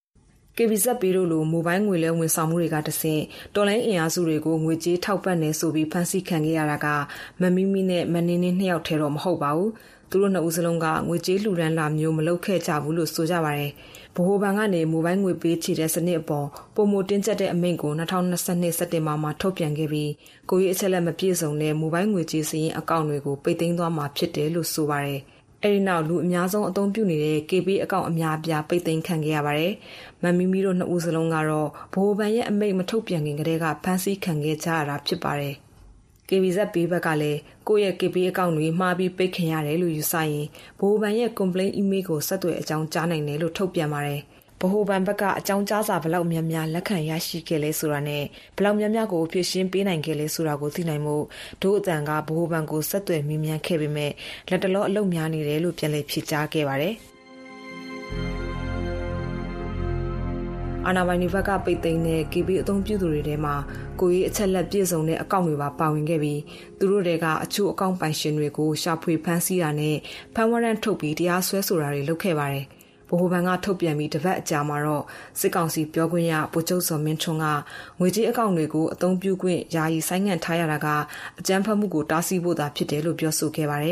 KBZ ပေးလို့လိုမိုဘိုင်းငွေလဲဝန်ဆောင်မှုတွေကတဆင့်တော်လိုင်းအင်အားစုတွေကိုငွေကြေးထောက်ပံ့နေဆိုပြီးဖန်ဆီးခံခဲ့ရတာကမမီမီနဲ့မနင်းနှစ်ယောက်ထဲတော့မဟုတ်ပါဘူးသူတို့နှစ်ဦးစလုံးကငွေကြေးလှူဒန်းလာမျိုးမလုပ်ခဲ့ကြဘူးလို့ဆိုကြပါတယ်ဗဟိုဘဏ်ကနေမိုဘိုင်းငွေပေးချေတဲ့စနစ်အပေါ်ပုံမတင်းကျပ်တဲ့အမိန့်ကို2022စက်တင်ဘာမှာထုတ်ပြန်ခဲ့ပြီးကိုကြီးအချက်လက်မပြည့်စုံတဲ့မိုဘိုင်းငွေကြေးစည်းရင်းအကောင့်တွေကိုပိတ်သိမ်းသွားမှာဖြစ်တယ်လို့ဆိုပါတယ်အဲဒီနောက်လူအများဆုံးအသုံးပြုနေတဲ့ KB အကောင့်အများအပြားပိတ်သိမ်းခံခဲ့ရပါတယ်။မမီမီတို့နှစ်ဦးစလုံးကတော့ဗဟိုဘဏ်ရဲ့အမိန့်မထုတ်ပြန်ခင်ကတည်းကဖမ်းဆီးခံခဲ့ကြရတာဖြစ်ပါတယ်။ KBZ ပေးဘက်ကလည်းကိုယ့်ရဲ့ KB အကောင့်တွေမှားပြီးပိတ်ခံရတယ်လို့ယူဆရင်ဗဟိုဘဏ်ရဲ့ complaint email ကိုဆက်သွယ်အကြောင်းကြားနိုင်တယ်လို့ထုတ်ပြန်ပါတယ်။ဗဟိုဘဏ်ဘက်ကအကြောင်းကြားစာဘလောက်များများလက်ခံရရှိခဲ့လဲဆိုတာနဲ့ဘလောက်များများကိုဖြည့်ရှင်းပေးနိုင်ခဲ့လဲဆိုတာကိုသိနိုင်မှုဒို့အတန်ကဗဟိုဘဏ်ကိုဆက်သွယ်မြင်မြန်ခဲ့ပေမဲ့လက်တလောအလုပ်များနေတယ်လို့ပြန်လည်ဖြေကြားခဲ့ပါတယ်။အာနာပိုင်ဒီဘက်ကပိတ်သိမ်းတဲ့ KB အသုံးပြုသူတွေထဲမှာကိုကြီးအချက်လက်ပြည့်စုံတဲ့အကောင့်တွေပါဝင်ခဲ့ပြီးသူတို့တွေကအချို့အကောင့်ပိုင်ရှင်တွေကိုရှာဖွေဖမ်းဆီးတာနဲ့ဖမ်းဝရမ်းထုတ်ပြီးတရားစွဲဆိုတာတွေလုပ်ခဲ့ပါတယ်။ဗဟိုဘဏ်ကထုတ်ပြန်ပြီးတစ်ပတ်အကြာမှာတော့စစ်ကောင်စီပြောခွင့်ရဗိုလ်ချုပ်စော်မင်းထွန်းကငွေကြေးအကောင့်တွေကိုအသုံးပြုခွင့်ယာယီဆိုင်းငံ့ထားရတာကအကြမ်းဖက်မှုကိုတားဆီးဖို့သာဖြစ်တယ်လို့ပြောဆိုခဲ့ပါတယ်။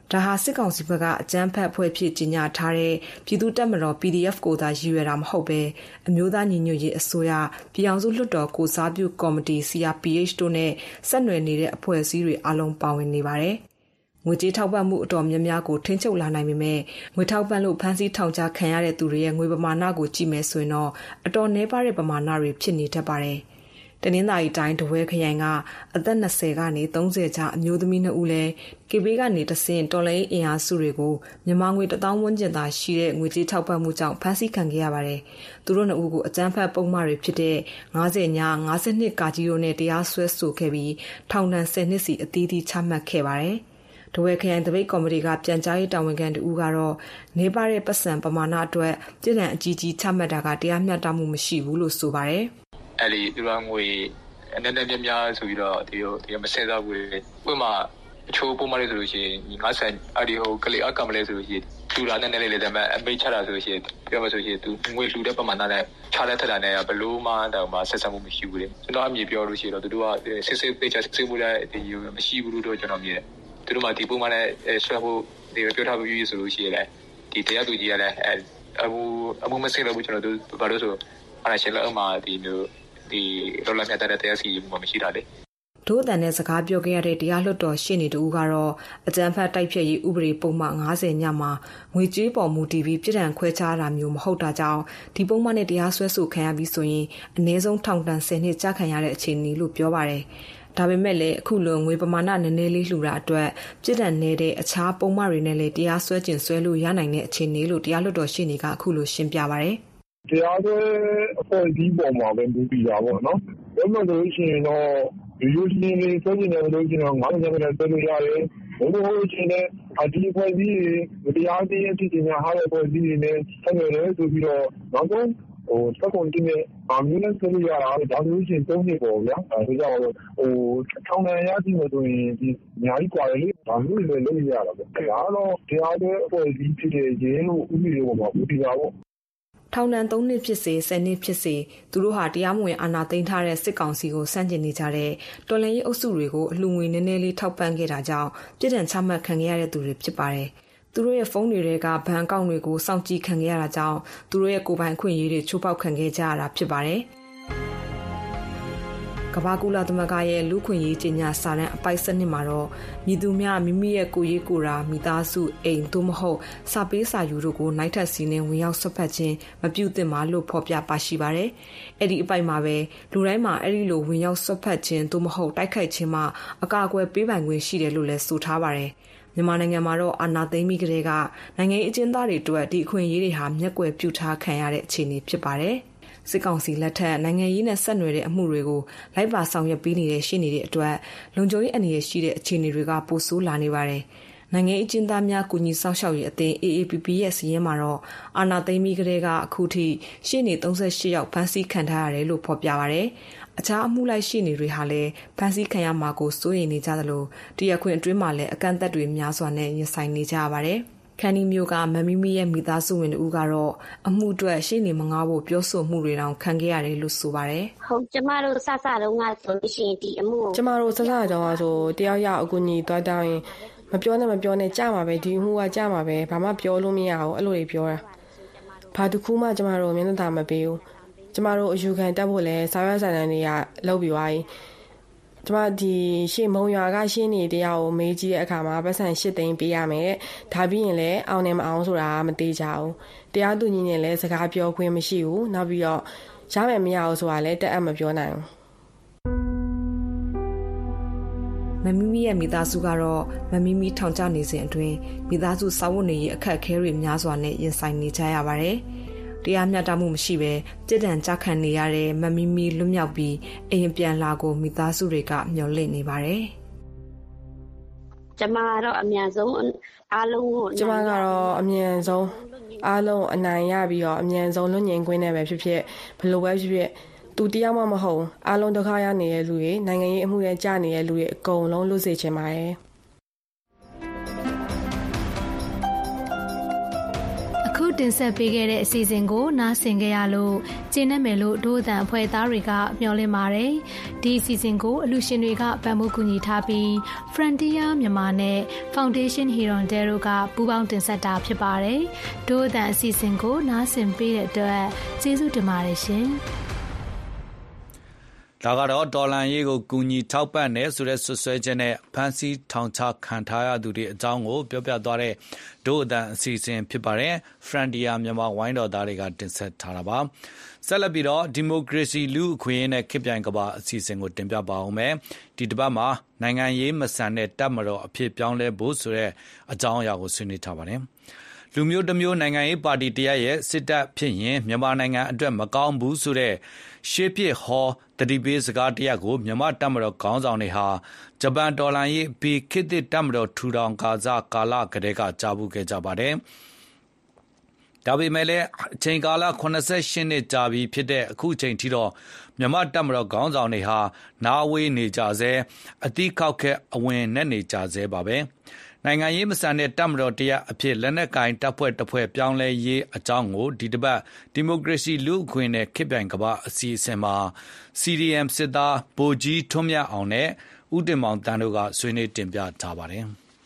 ဒါဟာစစ်ကောင်စီဘက်ကအကြမ်းဖက်အဖွဲ့ဖြစ်ကြီးညာထားတဲ့ပြည်သူ့တပ်မတော် PDF ကိုသာရည်ရွယ်တာမဟုတ်ပဲအမျိုးသားညီညွတ်ရေးအစိုးရပြည်အောင်စုလွှတ်တော်ကိုစားပြုကော်မတီ CRPH တို့နဲ့ဆက်နွယ်နေတဲ့အဖွဲ့အစည်းတွေအလုံးပါဝင်နေပါတယ်။ငွေကြေးထောက်ပံ့မှုအတော်များများကိုထိန်းချုပ်လာနိုင်ပေမဲ့ငွေထောက်ပံ့လို့ဖမ်းဆီးထောင်ချခံရတဲ့သူတွေရဲ့ငွေပမာဏကိုကြည့်မယ်ဆိုရင်တော့အတော်နည်းပါးတဲ့ပမာဏတွေဖြစ်နေတတ်ပါတယ်။တနင်္သာရီတိုင်းတဝဲခရိုင်ကအသက်20ကနေ30ကြားအမျိုးသမီး2ဦးလဲကေဘေးကနေတဆင့်တော်လိုင်းအင်အားစုတွေကိုမြန်မာငွေ1000ဝန်းကျင်သာရှိတဲ့ငွေကြေးထောက်ပံ့မှုကြောင့်ဖမ်းဆီးခံခဲ့ရပါတယ်။သူတို့2ဦးကိုအကြမ်းဖက်ပုံမှားတွေဖြစ်တဲ့90ည52ကာကြီးတို့နဲ့တရားစွဲဆိုခဲ့ပြီးထောင်ဒဏ်10နှစ်စီအသီးသီးချမှတ်ခဲ့ပါတယ်။တဝဲခရိုင်တပိတ်ကော်မတီကပြန်ကြားရေးတာဝန်ခံတူကတော့နေပါတဲ့ပတ်စံပမာဏအတွက်ပြည်ထောင်အကြီးကြီးချမှတ်တာကတရားမျှတမှုမရှိဘူးလို့ဆိုပါတယ်။အဲ့ဒီသူတို့ငွေအနေနဲ့များဆိုပြီးတော့ဒီမစင်စားဘူးလေဥပမာအချိုးပုံမှန်လေးဆိုလို့ရှိရင်50အဲ့ဒီဟိုကလေးအကမလေးဆိုလို့ရှိရင်သူလာနဲ့လေးဒါပေမဲ့အမိတ်ချတာဆိုလို့ရှိရင်ပြောမှဆိုရင်သူငွေလှူတဲ့ပမာဏနဲ့ချလက်ထက်တာနဲ့ဘလို့မှတော့မှဆက်ဆက်မှုမရှိဘူးလေကျွန်တော်အမြင်ပြောလို့ရှိရင်တော့သူတို့ကစစ်ပေးချစစ်မှုတဲ့ဒီမရှိဘူးလို့တော့ကျွန်တော်မြင်တယ်သူတို့မှဒီပုံမှန်နဲ့ဆွဲဖို့ဒီပြောထားပြီးဆိုလို့ရှိရင်လည်းဒီတရားသူကြီးကလည်းအမှုမစင်လို့ကျွန်တော်တို့ဘာလို့ဆိုအဲ့ရှင်လည်းအမှဒီမျိုးဒီလောလာမြတ်တဲ့တရားစီရင်မှုမရှိတာလေဒို့အတန်နဲ့စကားပြောခဲ့ရတဲ့တရားလွှတ်တော်ရှေ့နေတူကတော့အကြမ်းဖက်တိုက်ဖျက်ရေးဥပဒေပုံမှန်90ညမှာငွေကြေးပေါ်မူတည်ပြီးပြည်ထောင်ခွဲခြားတာမျိုးမဟုတ်တာကြောင့်ဒီပုံမှန်နဲ့တရားစွဲဆိုခံရပြီးဆိုရင်အနည်းဆုံးထောင်ဒဏ်10နှစ်ကြာခံရတဲ့အခြေအနေလို့ပြောပါတယ်ဒါပေမဲ့လည်းအခုလိုငွေပမာဏနည်းနည်းလေးလှူတာအတွက်ပြည်ထောင်နေတဲ့အခြားပုံမှန်တွေနဲ့လည်းတရားစွဲကျင်ဆွဲလို့ရနိုင်တဲ့အခြေအနေလို့တရားလွှတ်တော်ရှေ့နေကအခုလိုရှင်းပြပါတယ်တရားစွဲအဖွဲ့အစည်းပေါ်မှာပဲမူတည်တာပေါ့နော်။ဘယ်လိုလို့ရှိရင်တော့ဒီလိုရှိရင်လည်းဆွေးနွေးနေလို့ရှိရင်တော့9ရက်နဲ့ဆွေးနွေးရတယ်။ဘယ်လိုလို့ရှိရင်ဒီအဖွဲ့အစည်းတွေတရားသိရင်ပြည်ညာဟာအဖွဲ့အစည်းတွေနဲ့ဆက်နွယ်နေဆိုပြီးတော့နောက်ဆုံးစက်ကွန်တင်းနဲ့မျိုးနဲ့ဆွေးနွေးရတာဒါလို့ရှိရင်3နှစ်ပေါ့ဗျာ။ဒါကြောင့်ထောင်ဒဏ်ရရှိလို့ဆိုရင်ဒီအများကြီးกว่าလေဒါမျိုးတွေလည်းလုပ်ရတာပေါ့။ဒါတော့တရားစွဲအဖွဲ့အစည်းဖြစ်တဲ့ရင်းလို့ဥပဒေပေါ်မှာမူတည်တာပေါ့ထောင်ဒဏ်3နှစ်ဖြစ်စေ10နှစ်ဖြစ်စေသူတို့ဟာတရားမဝင်အာဏာသိမ်းထားတဲ့စစ်ကောင်စီကိုစန့်ကျင်နေကြတဲ့တော်လှန်ရေးအုပ်စုတွေကိုအလှူငွေနည်းနည်းလေးထောက်ပံ့ခဲ့တာကြောင့်ပြည်ထောင်ချမှတ်ခံခဲ့ရတဲ့သူတွေဖြစ်ပါတယ်။သူတို့ရဲ့ဖုန်းတွေကဘဏ်အကောင့်တွေကိုစောင့်ကြည့်ခံခဲ့ရတာကြောင့်သူတို့ရဲ့ကိုယ်ပိုင်ခွင့်ရေးတွေချိုးဖောက်ခံခဲ့ကြရတာဖြစ်ပါတယ်။ကမ္ဘာကူလာသမဂ္ဂရဲ့လူခွင့်ရေးကြေညာစာတမ်းအပိုက်7မှာတော့မြည်သူများမိမိရဲ့ကိုရေးကိုရာမိသားစုအိမ်သို့မဟုတ်စာပေးစာယူတို့ကိုနိုင်ထက်စီနဲ့ဝင်ရောက်ဆွတ်ဖက်ခြင်းမပြုသင့်ပါလို့ဖော်ပြပါရှိပါတယ်။အဲ့ဒီအပိုက်မှာပဲလူတိုင်းမှာအဲ့ဒီလိုဝင်ရောက်ဆွတ်ဖက်ခြင်းသို့မဟုတ်တိုက်ခိုက်ခြင်းမှာအကာအကွယ်ပေးပိုင်ခွင့်ရှိတယ်လို့လည်းဆိုထားပါတယ်။မြန်မာနိုင်ငံမှာတော့အာဏာသိမ်းပြီးကတည်းကနိုင်ငံရေးအကျဉ်းသားတွေအတွက်ဒီအခွင့်အရေးတွေဟာမျက်ကွယ်ပြုထားခံရတဲ့အခြေအနေဖြစ်ပါတယ်။စစ်ကောင်စီလက်ထက်နိုင်ငံရေးနဲ့ဆက်နွယ်တဲ့အမှုတွေကိုလိုက်ပါဆောင်ရွက်ပေးနေတဲ့ရှင်းနေတဲ့အတွက်လုံခြုံရေးအနေနဲ့ရှိတဲ့အခြေအနေတွေကပိုဆိုးလာနေပါတယ်။နိုင်ငံရေးအကျဉ်းသားများကူညီဆောင်ရှောက်ရေးအသင်း AAPP ရဲ့စီးရင်မှာတော့အာဏာသိမ်းပြီးကတည်းကအခုထိရှင်းနေ38ယောက်ဖမ်းဆီးခံထားရတယ်လို့ဖော်ပြပါတယ်။အခြားအမှုလိုက်ရှင်းနေတွေဟာလည်းဖမ်းဆီးခံရမှာကိုစိုးရိမ်နေကြသလိုတရားခွင်အတွင်းမှာလည်းအကန့်အသတ်တွေများစွာနဲ့ရင်ဆိုင်နေကြရပါတယ်။ခန်းဒီမျိုးကမမီမီရဲ့မိသားစုဝင်တို့ကတော့အမှုအတွက်ရှေ့နေမငားဖို့ပြောဆိုမှုတွေတောင်ခံခဲ့ရတယ်လို့ဆိုပါတယ်။ဟုတ်ကျမတို့စစတုန်းကဆိုရှင်ဒီအမှုကိုကျမတို့စစတုန်းကဆိုတယောက်ယောက်အကူညီတွားတောင်းရင်မပြောနဲ့ကြာမှာပဲဒီအမှုကကြာမှာပဲဘာမှပြောလို့မရဘူးအဲ့လိုတွေပြောတာ။ဘာတစ်ခုမှကျမတို့မျက်နှာသာမပေးဘူး။ကျမတို့အယူခံတက်ဖို့လဲစာရွက်စာတမ်းတွေကလုပ်ပြီးသွားပြီ။ကျမဒီရှေ့မုံရွာကရှင်းနေတရားကိုမေးကြည့်တဲ့အခါမှာပတ်စံ8သိန်းပေးရမယ်။ဒါပြီးရင်လည်းအောင်နေမအောင်ဆိုတာမသေးကြဘူး။တရားသူကြီးနဲ့လည်းစကားပြောခွင့်မရှိဘူး။နောက်ပြီးတော့ရမယ်မရဘူးဆိုတာလည်းတက်အပ်မပြောနိုင်ဘူး။မမီမီရဲ့မိသားစုကတော့မမီမီထောင်ချနေစဉ်အတွင်းမိသားစုစာဝတ်နေရေးအခက်အခဲတွေများစွာနဲ့ရင်ဆိုင်နေကြရပါတယ်။တရားမျှတမှုမရှိဘဲကြည်တံကြခံနေရတဲ့မမီမီလွတ်မြောက်ပြီးအိမ်ပြန်လာကိုမိသားစုတွေကမျှော်လင့်နေပါတယ်။ကျမကတော့အမြန်ဆုံးအားလုံးကိုကျမကတော့အမြန်ဆုံးအားလုံးအနိုင်ရပြီးတော့အမြန်ဆုံးလွတ်ငြိမ်ခွင့်နဲ့ပဲဖြစ်ဖြစ်ဘလို့ပဲဖြစ်ဖြစ်သူတရားမှမဟုတ်အားလုံးဒုက္ခရောက်နေတဲ့လူတွေနိုင်ငံရေးအမှုတွေကြာနေတဲ့လူတွေအကုန်လုံးလွတ်စေချင်ပါတယ်အခုတင်ဆက်ပေးခဲ့တဲ့အစီအစဉ်ကိုနားဆင်ကြရလို့ကျေနပ်မယ်လို့ဒို့အသံအဖွဲ့သားတွေကမျှော်လင့်ပါတယ်ဒီအစီအစဉ်ကိုအလူရှင်တွေကပံ့ပိုးကူညီထားပြီး Frontier မြန်မာနဲ့ Foundation Hirondelle တို့ကပူးပေါင်းတင်ဆက်တာဖြစ်ပါတယ်ဒို့အသံအစီအစဉ်ကိုနားဆင်ပေးတဲ့အတွက်ကျေးဇူးတင်ပါတယ်ရှင်ဒါကတော့ဒေါ်လာရေးကိုကူညီထောက်ပံ့တယ်ဆိုတဲ့ဆွဆွဲချက်နဲ့ဖမ်းဆီးထောင်ချခံထားရသူတွေအကြောင်းကိုပြောပြသွားတဲ့ဒို့အသံအစီအစဉ်ဖြစ်ပါတယ် Frontier မြန်မာဝိုင်းတော်သားတွေကတင်ဆက်ထားတာပါဆက်လက်ပြီးတော့ဒီမိုကရေစီလူ့အခွင့်အရေးနဲ့ခေတ်ပြိုင်ကမ္ဘာအစီအစဉ်ကိုတင်ပြပါအောင်မယ်ဒီတစ်ပတ်မှာနိုင်ငံရေးမဆန်တဲ့တပ်မတော်အဖြစ်ပြောင်းလဲဖို့ဆိုတဲ့အကြောင်းအရာကိုဆွေးနွေးထားပါတယ်လူမျိုးတစ်မျိုးနိုင်ငံရေးပါတီတရက်ရဲ့စစ်တပ်ဖြစ်ရင်မြန်မာနိုင်ငံအတွက်မကောင်းဘူးဆိုတဲ့ရှေးပြစ်ဟောတတိပေးစကားတရက်ကိုမြန်မာတပ်မတော်ခေါင်းဆောင်တွေဟာဂျပန်ဒေါ်လာရေးဘီခေတ်သစ်တပ်မတော်ထူထောင်ကာလကတည်းကကြားဘူးခဲ့ကြပါတယ်ဒါပေမဲ့လည်းအချိန်ကာလ88နှစ်ကြာပြီဖြစ်တဲ့အခုအချိန်ထိတော့မြန်မာတပ်မတော်ခေါင်းဆောင်တွေဟာနားဝေးနေကြဆဲအတိခောက်ခက်အဝင်နဲ့နေကြဆဲပါပဲနိုင်ငံရေးမဆန်တဲ့တပ်မတော်တရားအဖြစ်လက်နက်ကင်တပ်ဖွဲ့တစ်ဖွဲ့ပြောင်းလဲရေးအကြောင်းကိုဒီတစ်ပတ်ဒီမိုကရေစီလူ့အခွင့်နဲ့ခေတ်ပြိုင်ကမ္ဘာအစီအစဉ်မှာ CDM စစ်သားဗိုလ်ကြီးထွန်းမြတ်အောင်နဲ့ဦးတင်မောင်တန်းတို့ကဆွေးနွေးတင်ပြထားပါတယ်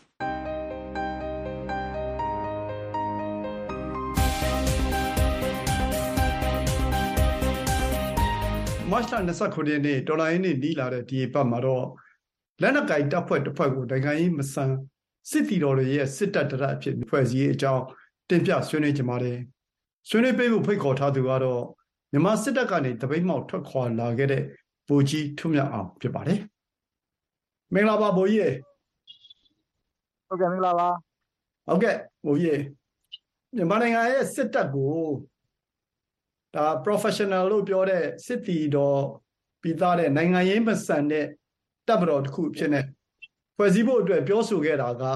မတ်လ29ရက်နေ့ဒေါ်လာရင်းနေ့နီးလာတဲ့ဒီပတ်မှာတော့လက်နက်ကင်တပ်ဖွဲ့တစ်ဖွဲ့ကိုနိုင်ငံရေးမဆန်စစ်တီတော်တွေရဲ့စစ်တပ်တရအဖြစ်ဖွဲ့စည်းရေးအကြောင်းတင်ပြဆွေးနွေးကြပါတယ်။ဆွေးနွေးပေးဖို့ဖိတ်ခေါ်ထားသူကတော့မြန်မာစစ်တပ်ကနေတပိတ်မှောက်ထွက်ခွာလာခဲ့တဲ့ဗိုလ်ကြီးထွန်းမြတ်အောင်ဖြစ်ပါတယ်။မင်္ဂလာပါဗိုလ်ကြီး။ဟုတ်ကဲ့မင်္ဂလာပါ။ဟုတ်ကဲ့ဗိုလ်ကြီး။မြန်မာနိုင်ငံရဲ့စစ်တပ်ကိုဒါ professional လို့ပြောတဲ့စစ်တီတော်ပြီးသားတဲ့နိုင်ငံရေးမဆန်တဲ့တပ်မတော်တစ်ခုဖြစ်နေဖွဲ့စည်းဖို့အတွက်ပြောဆိုခဲ့တာက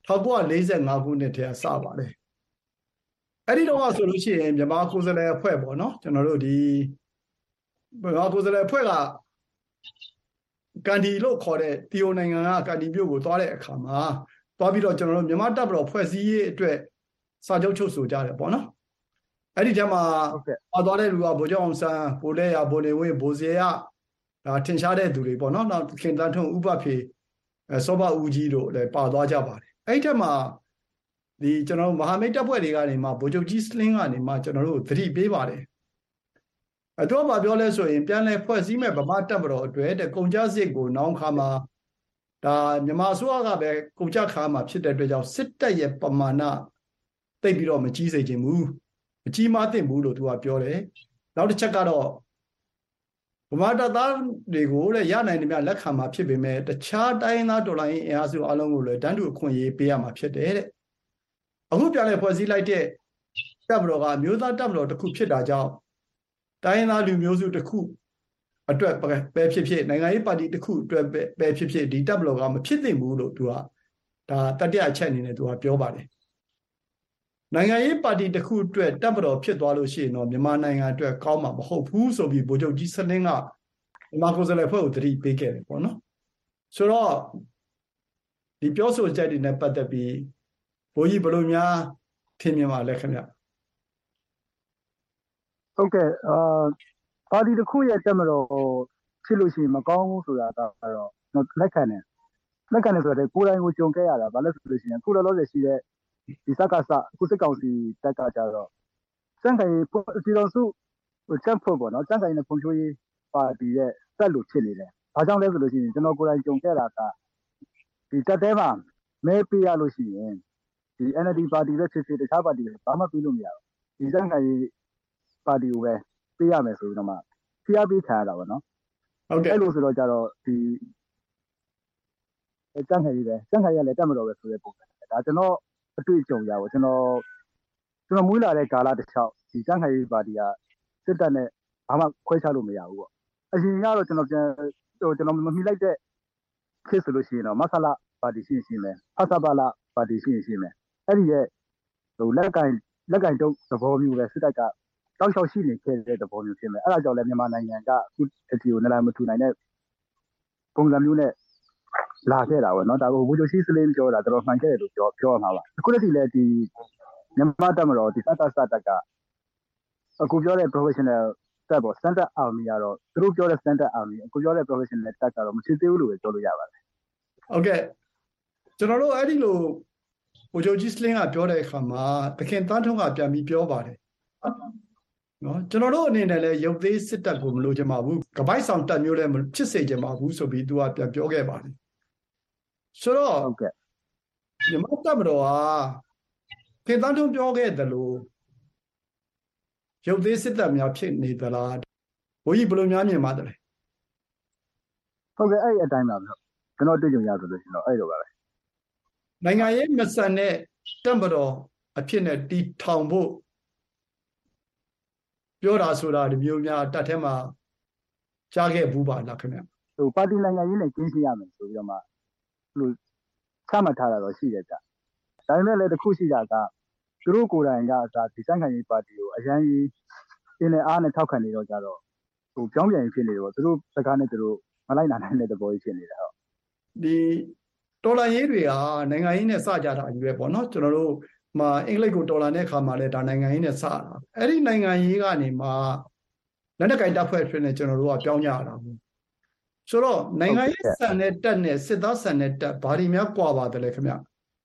1945ခုနှစ်တည်းကစပါတယ်အဲ့ဒီတော့ဆိုလို့ရှိရင်မြန်မာကိုယ်စားလှယ်အဖွဲ့ပေါ့နော်ကျွန်တော်တို့ဒီမြန်မာကိုယ်စားလှယ်အဖွဲ့ကကန်ဒီလို့ခေါ်တဲ့တီယိုနိုင်ငံကကန်ဒီမြို့ကိုသွားတဲ့အခါမှာသွားပြီးတော့ကျွန်တော်တို့မြန်မာတပ်မတော်ဖွဲ့စည်းရေးအတွက်စာချုပ်ချုပ်ဆိုကြတယ်ပေါ့နော်အဲ့ဒီထဲမှာသွားတဲ့လူကဗိုလ်ချုပ်အောင်ဆန်းဗိုလ်လဲရဗိုလ်နေဝင်းဗိုလ်စေရဒါထင်ရှားတဲ့သူတွေပေါ့နော်နောက်ခင်တန်းထွန်းဥပဖေစောဘဦးကြီးတို့လည်းပါသွားကြပါတယ်အဲ့ဒီထက်မှာဒီကျွန်တော်တို့မဟာမိတ်တပ်ဖွဲ့တွေကနေမှဗိုလ်ချုပ်ကြီးစလင်းကနေမှကျွန်တော်တို့သတိပေးပါတယ်တော့မှပြောလဲဆိုရင်ပြန်လဲဖွဲ့စည်းမဲ့ဗမာတပ်မတော်အတွက်တဲ့ကုန်ကြစစ်ကိုနောင်ခါမှာဒါမြန်မာအစိုးရကပဲကုန်ကြခါမှာဖြစ်တဲ့အတွက်ကြောင့်စစ်တပ်ရဲ့ပမာဏတိတ်ပြီးတော့မကြီးစေချင်ဘူးမကြီးမသင့်ဘူးလို့သူကပြောတယ်နောက်တစ်ချက်ကတော့ဗမာတပ်သားတွေကိုလည်းရနိုင်တယ်များလက်ခံမှာဖြစ်ပေမဲ့တခြားတိုင်းသားဒေါ်လာရင်းအင်အားစုအလုံးကိုလည်းတန်းတူအခွင့်အရေးပေးရမှာဖြစ်တယ်တဲ့အခုပြန်လဲဖွဲ့စည်းလိုက်တဲ့တပ်မတော်ကအမျိုးသားတပ်မတော်တစ်ခုဖြစ်တာကြောင့်တိုင်းသားလူမျိုးစုတစ်ခုအတွက်ပဲဖြစ်ဖြစ်နိုင်ငံရေးပါတီတစ်ခုအတွက်ပဲဖြစ်ဖြစ်ဒီတပ်မတော်ကမဖြစ်သင့်ဘူးလို့သူကဒါတတိယအချက်အနေနဲ့သူကပြောပါတယ်နိုင်ငံရေးပါတီတစ်ခုအတွက်တပ်မတော်ဖြစ်သွားလို့ရှိရင်တော့မြန်မာနိုင်ငံအတွက်ကောင်းမှာမဟုတ်ဘူးဆိုပြီးဗိုလ်ချုပ်ကြီးစလင်းကမြန်မာကိုယ်စားလှယ်ဖွဲ့ကိုတတိပေးခဲ့တယ်ပေါ့နော်ဆိုတော့ဒီပြောဆိုချက်တွေနဲ့ပတ်သက်ပြီးဘိုးကြီးဘယ်လိုများထင်မြင်ပါလဲခင်ဗျဟုတ်ကဲ့ပါတီတစ်ခုရဲ့တပ်မတော်ဖြစ်လို့ရှိရင်မကောင်းဘူးဆိုတာကတော့လက်ခံတယ်ဆိုတော့ကိုယ်တိုင်ကိုကြုံခဲ့ရတာဘာလို့ဆိုလို့ရှိရင်ခုလောလောဆယ်ရှိတဲ့ဒီစကားစအခုစစ်ကောင်စီတက်ကကြတော့စံခိုင်ပြည်တော်စုချက်ဖို့ပေါ့နော်စံခိုင်နဲ့ဖွံ့ဖြိုးရေးပါတီရဲ့တက်လို့ဖြစ်နေတယ်။ဘာကြောင့်လဲဆိုလို့ရှိရင်ကျွန်တော်ကိုယ်တိုင်ကြုံခဲ့တာကဒီတက်တဲမှာမဲပေးရလို့ရှိရင်ဒီ NLD ပါတီပဲဖြစ်ဖြစ်တခြားပါတီတွေဘာမှပေးလို့မရဘူး။ဒီစံခိုင်ပါတီကိုပဲပေးရမယ်ဆိုပြီးတော့မှဖိအားပေးခံရတာပေါ့နော်။ဟုတ်ကဲ့အဲ့လိုဆိုတော့ကြတော့ဒီစံခိုင်ကြီးရလည်းတက်မတော်ပဲဆိုတဲ့ပုံစံ။ဒါကျွန်တော်အတွေ့အကြုံရပါကျွန်တော်မွေးလာတဲ့ကာလတစ်လျှောက်ဒီစံခိုင်ပါတီကစစ်တပ်နဲ့ဘာမှခွဲခြားလို့မရဘူးပေါ့အရင်ကတော့ကျွန်တော်မမိလိုက်တဲ့ခေတ်ဆိုလို့ရှိရင်တော့မဆလာပါတီရှိမယ်ဖဆပါလာပါတီရှိမယ်အဲ့ဒီရဲ့ဟိုလက်ကင်တုပ်သဘောမျိုးပဲစစ်တပ်ကတောက်လျှောက်ရှိနေခဲ့တဲ့သဘောမျိုးဖြစ်မယ်အဲ့ဒါကြောင့်လည်းမြန်မာနိုင်ငံကအခုအတီကိုနလာမထူနိုင်တဲ့ပုံစံမျိုးနဲ့လာခဲ့တာပေါ့နော်ဒါကိုဘူဂျိုရှိစလင်းပြောတာတော်တော်မှန်ခဲ့တယ်လို့ပြောရမှာပါအခုတည်းကလည်းဒီမြန်မာတပ်မတော်ဒီစကားစတက်ကအခုပြောတဲ့ professional တပ်ပေါ့ standard army ကတော့သူတို့ပြောတဲ့ standard army အခုပြောတဲ့ professional တပ်ကတော့မဖြစ်သေးဘူးလို့ပဲပြောလို့ရပါတယ်ဟုတ်ကဲ့ကျွန်တော်တို့အဲ့ဒီလိုဗိုလ်ချုပ်ကြီးစလင်းကပြောတဲ့အခါမှာသခင်တန်းထုံးကပြန်ပြီးပြောပါတယ်နော်ကျွန်တော်တို့အနေနဲ့လည်းရုပ်သေးစစ်တပ်ကိုမလိုချင်ပါဘူးကပိုက်ဆောင်တပ်မျိုးလည်းမဖြစ်စေချင်ပါဘူးဆိုပြီးသူကပြန်ပြောခဲ့ပါတယ်ဆိုတော့ဟုတ်ကဲ့မြန်မာတပ်မတော်ဟာခင်တန်းထုံးပြောခဲ့တယ်လို့ရုပ်သေးစစ်တပ်များဖြစ်နေသလားဘိုးကြီးဘယ်လိုများမြင်ပါတယ်လဲဟုတ်ကဲ့အဲ့အတိုင်းပါပဲကျွန်တော်တွေ့ကြုံရဆိုလို့ရှိရင်တော့အဲ့လိုပါပဲနိုင်ငံရေးမဆန်တဲ့တပ်မတော်အဖြစ်နဲ့တီထောင်ဖို့ပြောတာဆိုတာဒီမျိုးများတတ်ထဲမှာကြားခဲ့ဘူးပါလားခင်ဗျဟိုပါတီနိုင်ငံရေးနဲ့ကျင်းရှင်းရမယ်ဆိုပြီးတော့မှလို့ချမှတ်ထားတာတော့ရှိတယ်ဗျဒါပေမဲ့လည်းတစ်ခုရှိတာကသူတို့ကိုယ်တိုင်ကအစားဒီစံခံရေးပါတီကိုအရန်ကြီးအင်းနဲ့အားနဲ့ထောက်ခံနေတော့ကြတော့ဟိုပြောင်းပြန်ဖြစ်နေတယ်ပေါ့သူတို့စကားနဲ့သူတို့မလိုက်နိုင်တဲ့သဘောကြီးဖြစ်နေတယ်ဟုတ်ဒီတော်လှန်ရေးတွေဟာနိုင်ငံရေးနဲ့စကြတာကြီးပဲပေါ့နော်ကျွန်တော်တို့မှာအင်္ဂလိပ်ကိုတော်လှန်တဲ့အခါမှာလည်းဒါနိုင်ငံရေးနဲ့စတာအဲ့ဒီနိုင်ငံရေးကနေမှလက်နက်ကင်တပ်ဖွဲ့ဖြစ်နေကျွန်တော်တို့ကပြောင်းကြရတာဘူးဆိုတော့နိုင်ငံရေးဆန်တဲ့တပ်နဲ့စစ်သားဆန်တဲ့တပ်ဘာတွေများကွာပါတယ်လဲခင်ဗျ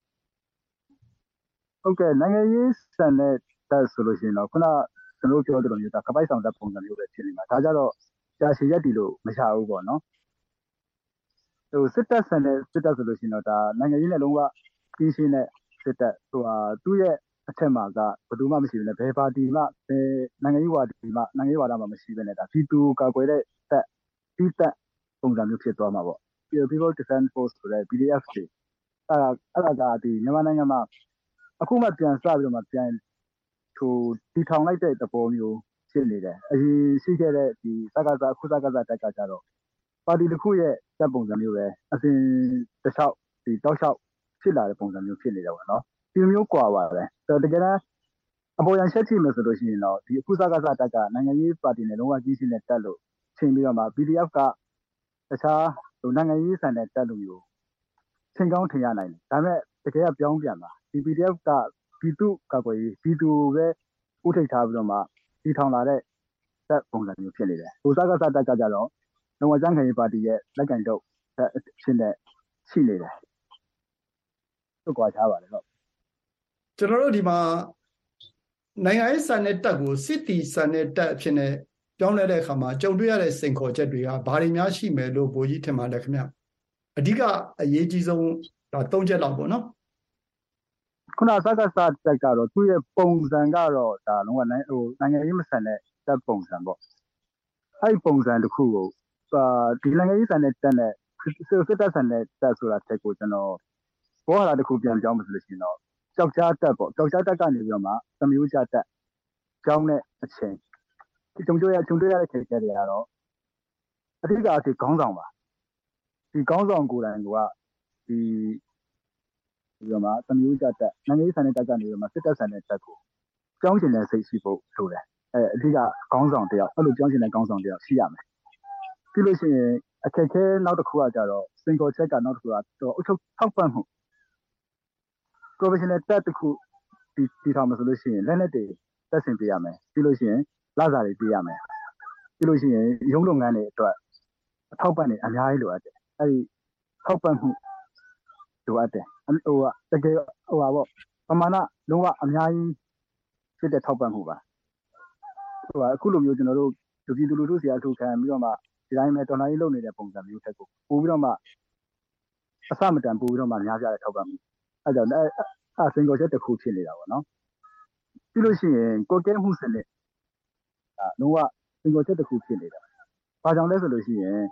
ဟုတ်ကဲ့နိုင်ငံရေးဆန်တဲ့တပ်ဆိုလို့ရှိရင်တော့ခုနကျွန်တော်ပြောသလိုမျိုးဒါကပိုက်ဆောင်တပ်ပုံစံမျိုးပဲဖြစ်နေမှာဒါကြတော့ကြာရှည်ရက်တီလို့မရဘူးပေါ့နော်ဟိုစစ်တပ်ဆန်တဲ့စစ်တပ်ဆိုလို့ရှိရင်တော့ဒါနိုင်ငံရေးနဲ့လုံးဝကြီးရှင်းတဲ့စစ်တပ်ဟိုဟာသူ့ရဲ့အထက်မှာကဘယ်သူမှမရှိဘူးလေဘယ်ပါတီမှဘယ်နိုင်ငံရေးဝါဒီမှနိုင်ငံရေးဝါဒမှမရှိဘဲနဲ့ဒါပြည်သူကာကွယ်တဲ့တပ်ပြီးတပ်ပုံစံမျိုးဖြစ်သွားမှာပေါ့ People Defense Force ဆိုတဲ့ PDF တွေအဲ့ဒါကဒီမြန်မာနိုင်ငံမှာအခုမှပြန်စပြီးတော့မှပြန်ဟိုတီထောင်လိုက်တဲ့သဘောမျိုးဖြစ်နေတယ်အရင်ရှိခဲ့တဲ့ဒီစကားစားခုစကားစားတက်ကကြတော့ပါတီတစ်ခုရဲ့တပ်ပုံစံမျိုးပဲအစဉ်တစ်လျှောက်ဒီတောက်လျှောက်ဖြစ်လာတဲ့ပုံစံမျိုးဖြစ်နေတယ်ပေါ့နော်ဒီမျိုးကွာပါတယ်ဆိုတော့တကယ်တမ်းအပေါ်ရန်ချက်ကြည့်မယ်ဆိုလို့ရှိရင်တော့ဒီအခုစကားစားတက်ကနိုင်ငံရေးပါတီနဲ့လုံးဝကြီးရှိတဲ့တက်လို့ချိန်ပြီးတော့မှ PDF ကတခြားဟိုနိုင်ငံရေးဆန်တဲ့တက်လို့မျိုးချိန်ကောင်းထင်ရနိုင်တယ်ဒါပေမဲ့တကယ်ကပြောင်းပြန်လာဒီ PDF ကပြည်သူကာကွယ်ရေးပြည်သူပဲဥထိတ်ထားပြီးတော့မှတီထောင်လာတဲ့တက်ပုံစံမျိုးဖြစ်နေတယ်ဟိုစကားစားတက်ကကြတော့လုံးဝစံခံရေးပါတီရဲ့လက်ကင်တော့ဖြစ်နေရှိနေတယ်ဟုတ်ကွာချပါတယ်ဟုတ်ကျွန်တော်တို့ဒီမှာနိုင်ငံရေးဆန်တဲ့တပ်ကိုစစ်တီဆန်တဲ့တပ်အဖြစ်နဲ့ပြောင်းလဲတဲ့အခါမှာကြုံတွေ့ရတဲ့စိန်ခေါ်ချက်တွေကဘာတွေများရှိမယ်လို့ဘိုးကြီးထင်ပါတယ်ခင်ဗျအဓိကအရေးကြီးဆုံးဒါ၃ချက်လောက်ပေါ့နော်ခုနစကားစားတက်ကတော့သူ့ရဲ့ပုံစံကတော့ဒါလုံးဝနိုင်ငံရေးမဆန်တဲ့တပ်ပုံစံပေါ့အဲ့ဒီပုံစံတစ်ခုကိုဒီနိုင်ငံရေးဆန်တဲ့တက်နဲ့စစ်တပ်ဆန်တဲ့တက်ဆိုတာတက်ကိုကျွန်တော်ဘောဟာတစ်ခုပြန်ပြောင်းမှဆိုလို့ရှိရင်တော့ကြောက်ကြားတက်ပေါ့ကြောက်ကြားတက်ကနေပြီးတော့မှသမျိုးချတက်ကြောင်းတဲ့အချိန်ဒီကြုံတွေ့ရတဲ့ခေတ်တွေကတော့အဓိကအဖြစ်ခေါင်းဆောင်ပါဒီခေါင်းဆောင်ကိုယ်တိုင်ကဒီတော့မှသမျိုးချတက်နိုင်ငံရေးဆန်တဲ့တက်ကနေပြီးတော့မှစစ်တပ်ဆန်တဲ့တက်ကိုကြောင်းကျင်တဲ့စိတ်ရှိဖို့လိုတယ်အဓိကခေါင်းဆောင်တယောက်အဲ့လိုကြောင်းကျင်တဲ့ခေါင်းဆောင်တယောက်ရှိရမယ်ပြီးလို့ရှိရင်အခက်ခဲနောက်တစ်ခုကကြတော့စင်ကောချက်ကနောက်တစ်ခုကတော့အုပ်ချုပ်ထောက်ပံ့မှု professional တက်တစ်ခုဒီထောင်မှာဆိုလို့ရှိရင်လက်နက်တွေတက်ဆင်ပေးရမယ်ပြီးလို့ရှိရင်လစာတွေပေးရမယ်ပြီးလို့ရှိရင်ရုံးလုပ်ငန်းတွေအတွက်အထောက်ပံ့တွေအများကြီးလိုအပ်တယ်အဲ့ဒီထောက်ပံ့မှုလိုအပ်တယ်ဟိုကတကယ်ဟိုပါပေါ့ပမာဏလုံးဝအများကြီးဖြစ်တဲ့ထောက်ပံ့မှုပါဟိုကအခုလိုမျိုးကျွန်တော်တို့ပြည်သူလူထုစီအထူခံပြီးတော့မှဒီတိုင်းပဲတော်လိုင်းလုပ်နေတဲ့ပုံစံမျိုးတက်ကိုပို့ပြီးတော့မှအစမတန်ပို့ပြီးတော့မှများပြားတဲ့ထောက်ပံ့မှုအဲ့ကြောင့်အဲ့စင်ကောချက်တစ်ခုဖြစ်နေတာပေါ့နော်ပြီးလို့ရှိရင်ကိုကဲမှုစနစ်လုံးဝစင်ကောချက်တစ်ခုဖြစ်နေတာဘာကြောင့်လဲဆိုလို့ရှိရင်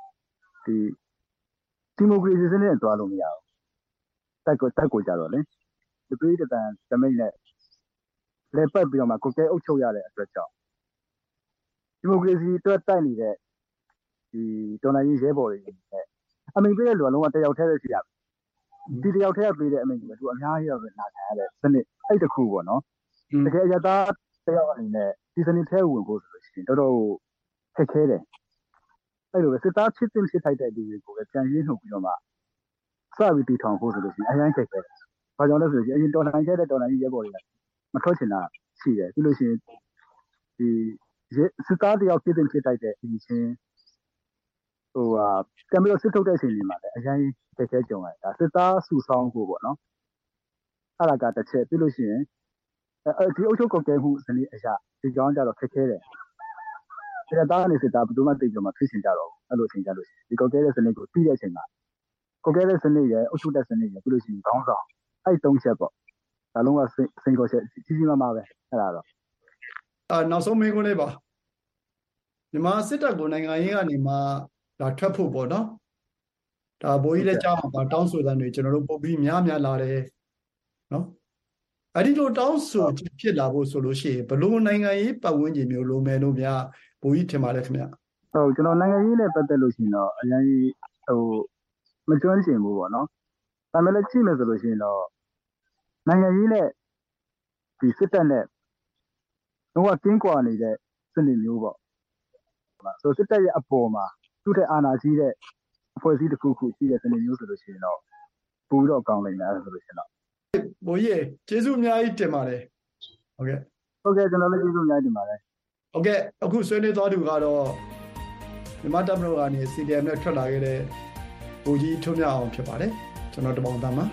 ဒီမိုကရေစီစနစ်နဲ့တွားလို့မရဘူးတက်ကိုကြတော့လေဒီပြည်တန်တမိတ်နဲ့လေပတ်ပြီးတော့မှကိုကဲအုပ်ချုပ်ရတဲ့အတွက်ကြောင့်ဒီမိုကရေစီအတွက်တိုက်နေတဲ့ဒီတော်လိုင်းရေးရဲဘော်တွေနဲ့အမိန့်ပေးတဲ့လူကလုံးဝတယောက်တည်းပဲရှိရမယ်ဒီတယောက်တည်းကပေးတဲ့အမိန့်ကိုသူအများကြီးတော့နာခံရတဲ့စနစ်အဲ့တခုပေါ့နော်တကယ်ရတာတယောက်အနေနဲ့ဒီစနစ်ထဲဝင်ဖို့ဆိုလို့ရှိရင်တော်တော်ခက်ခဲတယ်အဲ့လိုပဲစစ်သားဖြစ်ထိုက်တဲ့လူတွေကိုပဲပြန်ရင်းနှုတ်ပြီးတော့မှစပြီးတီထောင်ဖို့ဆိုလို့ရှိရင်အရင်ခက်ခဲတယ်ဘာကြောင့်လဲဆိုရင်အရင်တော်လိုင်းခဲ့တဲ့တော်လိုင်းရဲဘော်တွေကမထွက်ချင်တာရှိတယ်ပြီးလို့ရှိရင်ဒီစစ်သားတယောက်ဖြစ်ဖြစ်တိုက်တဲ့အချင်းကံပြီးတော့စစ်ထုတ်တဲ့အချိန်တွေမှာလည်းအရင်တကယ်ကြုံရတယ်ဒါစစ်သားစုဆောင်းဖို့ပေါ့နော်အဲ့ဒါကတစ်ချက်ပြီးလို့ရှိရင်ဒီအုပ်ချုပ်ကော်ကဲမှုစနစ်အရာဒီကြောင်းကြတော့ခက်ခဲတယ်စစ်သားနဲ့စစ်သားဘယ်သူမှသိကြမှာဖြစ်ရှင်ကြတော့အဲ့လိုအချိန်ကြလို့ရှိရင်ဒီကော်ကဲတဲ့စနစ်ကိုပြီးတဲ့အချိန်မှာကော်ကဲတဲ့စနစ်ရဲ့အုပ်ချုပ်တဲ့စနစ်ရဲ့ပြီးလို့ရှိရင်ခေါင်းဆောင်အဲ့၃ချက်ပေါ့ဒါလုံးဝစိန်ခေါ်ချက်ကြီးမားမားပဲအဲ့ဒါတော့နောက်ဆုံးမေးခွန်းလေးပါမြန်မာစစ်တပ်ကိုနိုင်ငံရေးကနေမှဒါထွက်ဖို့ပေါ့နော်ဒါဘိုးကြီးလည်းကြားမှာပါတောင်းဆိုတဲ့တွေကျွန်တော်တို့ပုတ်ပြီးများလာတယ်နော်အဲ့ဒီလိုတောင်းဆိုဖြစ်လာဖို့ဆိုလို့ရှိရင်ဘလို့နိုင်ငံရေးပတ်ဝန်းကျင်မျိုးလိုမယ်လို့များဘိုးကြီးထင်ပါတယ်ခင်ဗျဟုတ်ကျွန်တော်နိုင်ငံရေးနဲ့ပတ်သက်လို့ရှိရင်တော့အရင်မကျွမ်းကျင်ဘူးပေါ့နော်ဒါပေမဲ့လည်းကြည့်မယ်ဆိုလို့ရှိရင်တော့နိုင်ငံရေးနဲ့ဒီစစ်တပ်နဲ့တော့ကင်းကွာနေတဲ့စနစ်မျိုးပေါ့ဆိုစစ်တပ်ရဲ့အပေါ်မှာသူ့တဲ့အာဏာကြီးတဲ့အဖွဲ့အစည်းတစ်ခုရှိတဲ့စနစ်မျိုးဆိုလို့ရှိရင်တော့ပူတော့ကောင်းနိုင်တယ်ဆိုလို့ရှိရင်တော့ဘိုးကြီးကျေးဇူးအများကြီးတင်ပါတယ်ဟုတ်ကဲ့ကျွန်တော်လည်းကျေးဇူးအများကြီးတင်ပါတယ်ဟုတ်ကဲ့အခုဆွေးနွေးသွားသူကတော့မြန်မာတပ်မတော်ကနေ CDM နဲ့ထွက်လာခဲ့တဲ့ဘိုးကြီးထွန်းမြတ်အောင်ဖြစ်ပါတယ်ကျွန်တော်တပေါင်းသားမှာ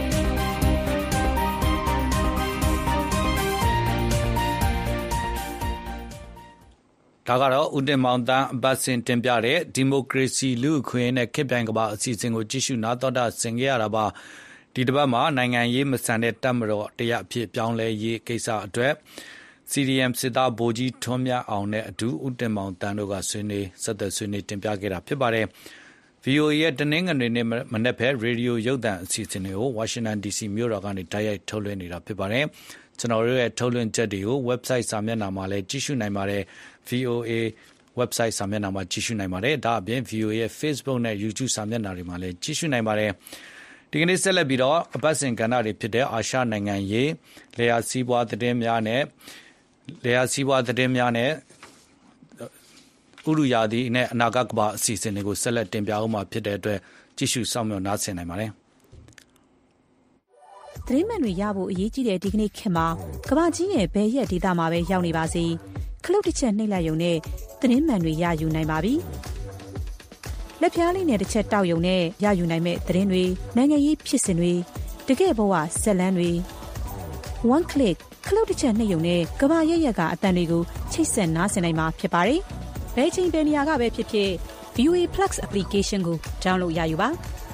ဒါကတော့ဦးတင်မောင်တန်းအပတ်စဉ်တင်ပြတဲ့ဒီမိုကရေစီလူ့အခွင့်အရေးနဲ့ခေတ်ပြိုင်ကမ္ဘာအစီအစဉ်ကိုကြည့်ရှုနားတော်တာဆင်ခဲ့ရတာပါဒီတစ်ပတ်မှာနိုင်ငံရေးမဆန်တဲ့တပ်မတော်တရားအဖြစ်ပြောင်းလဲရေးကိစ္စအတွက် CDM စစ်သားဗိုလ်ကြီးထွန်းမြတ်အောင်နဲ့အတူဦးတင်မောင်တန်းတို့ကဆွေးနွေးတင်ပြခဲ့တာဖြစ်ပါတယ် VOA ရဲ့တနင်္ဂနွေနေ့မနက်ဖက်ရေဒီယိုရုပ်သံအစီအစဉ်တွေကို Washington DC မြို့တော်ကနေတိုက်ရိုက်ထုတ်လွှင့်နေတာဖြစ်ပါတယ်ကျွန်တော်တို့ရဲ့ထုတ်လွှင့်ချက်တွေကို website စာမျက်နှာမှာလည်းကြည့်ရှုနိုင်ပါတယ် VOA website စာမျက်နှာမှာကြည့်ရှုနိုင်ပါတယ်ဒါအပြင် VOA ရဲ့ Facebook နဲ့ YouTube စာမျက်နှာတွေမှာလည်းကြည့်ရှုနိုင်ပါတယ်ဒီကနေ့ဆက်လက်ပြီးတော့အပတ်စဉ်ကဏ္ဍတွေဖြစ်တဲ့အာရှနိုင်ငံရေးလျှာစီးပွားသတင်းများနဲ့ဥရုယာဒီနဲ့အနာဂတ်ကမ္ဘာအစီအစဉ်တွေကိုဆက်လက်တင်ပြအောင်မှာဖြစ်တဲ့အတွက်ကြည့်ရှုစောင့်မျှော်နားဆင်နိုင်ပါတယ်သတင်းမှန်တွေရဖို့အရေးကြီးတဲ့ဒီကနေ့ခေတ်မှာကမ္ဘာကြီးရဲ့ဘယ်ရက်ဒေသမှာပဲရောက်နေပါစေခလုတ်တစ်ချက်နှိပ်လိုက်ရုံနဲ့သတင်းမှန်တွေရယူနိုင်ပါပြီလက်ပြားလေးနဲ့တစ်ချက်တောက်ရုံနဲ့ရယူနိုင်မဲ့သတင်းတွေနိုင်ငံရေးဖြစ်စဉ်တွေတကယ့်ဘဝဇာတ်လမ်းတွေ one click ခလုတ်တစ်ချက်နှိပ်ရုံနဲ့ကမ္ဘာရဲ့ကအတန်တွေကိုချိတ်ဆက်နားဆင်နိုင်မှာဖြစ်ပါတယ်ဘယ်ချိန်ဘယ်နေရာကပဲဖြစ်ဖြစ် VOA Plus application ကို download ရယူပါ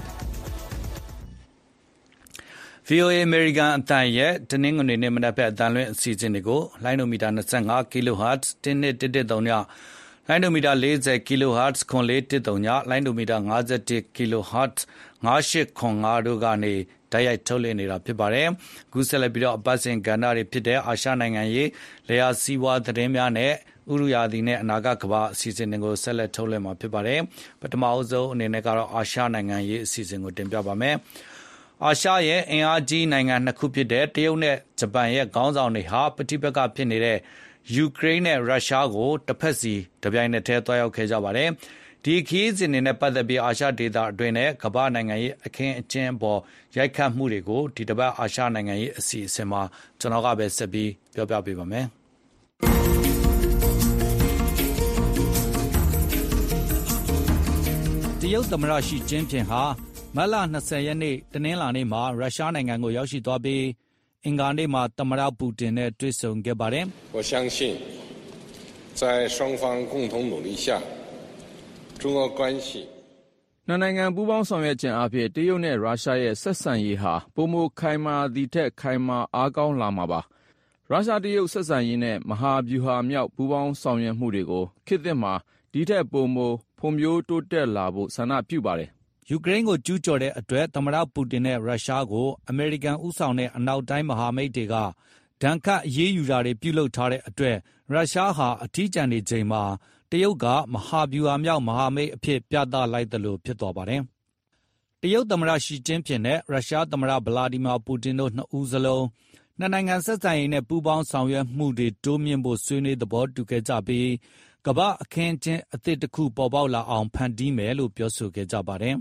VOA American အတန်ရဲ့တနင်္ဂနွေနေ့မနက်ဖက်အတန်လွင့်အစီအစဉ်တွေကိုလိုင်းနိုမီတာ25 kHz 1.130လိုင်းနိုမီတာ40 kHz 4.130လိုင်းနိုမီတာ51 kHz 98.5တို့ကနေတိုက်ရိုက်ထုတ်လွှင့်နေတာဖြစ်ပါတယ်။အခုဆက်လက်ပြီးတော့အပတ်စဉ်ကဏ္ဍတွေဖြစ်တဲ့အာရှနိုင်ငံရေးလျှာစီးပွားသတင်းများနဲ့ဥရုယာဒီနဲ့အနာဂတ်ကမ္ဘာအစီအစဉ်တွေကိုဆက်လက်ထုတ်လွှင့်မှာဖြစ်ပါတယ်။ပထမအဆုံးအနေနဲ့ကတော့အာရှနိုင်ငံရေးအစီအစဉ်ကိုတင်ပြပါမယ်။အာရှရဲ့အင်အားကြီးနိုင်ငံနှစ်ခုဖြစ်တဲ့တရုတ်နဲ့ဂျပန်ရဲ့ခေါင်းဆောင်တွေဟာပဋိပက္ခဖြစ်နေတဲ့ယူကရိန်းနဲ့ရုရှားကိုတစ်ဖက်စီတပြိုင်နက်တည်းတွားရောက်ခဲ့ကြပါတယ်။ဒီခရီးစဉ်တွေနဲ့ပတ်သက်ပြီးအာရှဒေသအတွင်းနဲ့ကမ္ဘာနိုင်ငံရေးအခင်းအကျင်းပေါ်ရိုက်ခတ်မှုတွေကိုဒီတစ်ပတ်အာရှနိုင်ငံရေးအစီအစဉ်မှာကျွန်တော်ကပဲဆက်ပြီးပြောပြပေးပါမယ်။တရုတ်သမ္မတရှီကျင်းဖျင်ဟာမတ်လ20ရက်နေ့တနင်္လာနေ့မှာရုရှားနိုင်ငံကိုရောက်ရှိသွားပြီးအင်္ဂါနေ့မှာသမ္မတပူတင်နဲ့တွေ့ဆုံခဲ့ပါတယ်။我相信在双方共同努力下中俄关系နှစ်နိုင်ငံပူးပေါင်းဆောင်ရွက်ခြင်းအပြင်တရုတ်နဲ့ရုရှားရဲ့ဆက်ဆံရေးဟာပိုမိုခိုင်မာသည့်ထက်ခိုင်မာအားကောင်းလာမှာပါ။ရုရှားတရုတ်ဆက်ဆံရေးနဲ့မဟာဗျူဟာမြောက်ပူးပေါင်းဆောင်ရွက်မှုတွေကိုခေတ်သစ်မှာဒီထက်ပိုမိုဖွံ့ဖြိုးတိုးတက်လာဖို့ဆန္ဒပြုပါတယ်။ယူကရိန်းကိုကျူးကျော်တဲ့အတွက်သမ္မတပူတင်နဲ့ရုရှားကိုအမေရိကန်ဦးဆောင်တဲ့အနောက်တိုင်းမဟာမိတ်တွေကဒဏ်ခတ်အရေးယူတာတွေပြုလုပ်ထားတဲ့အတွက်ရုရှားဟာအထီးကျန်နေချိန်မှာတရုတ်ကမဟာဗျူဟာမြောက်မဟာမိတ်အဖြစ်ပြသလိုက်သလိုဖြစ်သွားပါတယ်။တရုတ်သမ္မတရှီကျင်းဖျင်နဲ့ရုရှားသမ္မတဗလာဒီမာပူတင်တို့နှစ်ဦးစလုံးနှစ်နိုင်ငံဆက်ဆံရေးနဲ့ပူးပေါင်းဆောင်ရွက်မှုတွေတိုးမြှင့်ဖို့ဆွေးနွေးသဘောတူခဲ့ကြပြီးကမ္ဘာအခင်းအကျင်းအသစ်တစ်ခုပေါ်ပေါက်လာအောင်ဖန်တီးမယ်လို့ပြောဆိုခဲ့ကြပါတယ်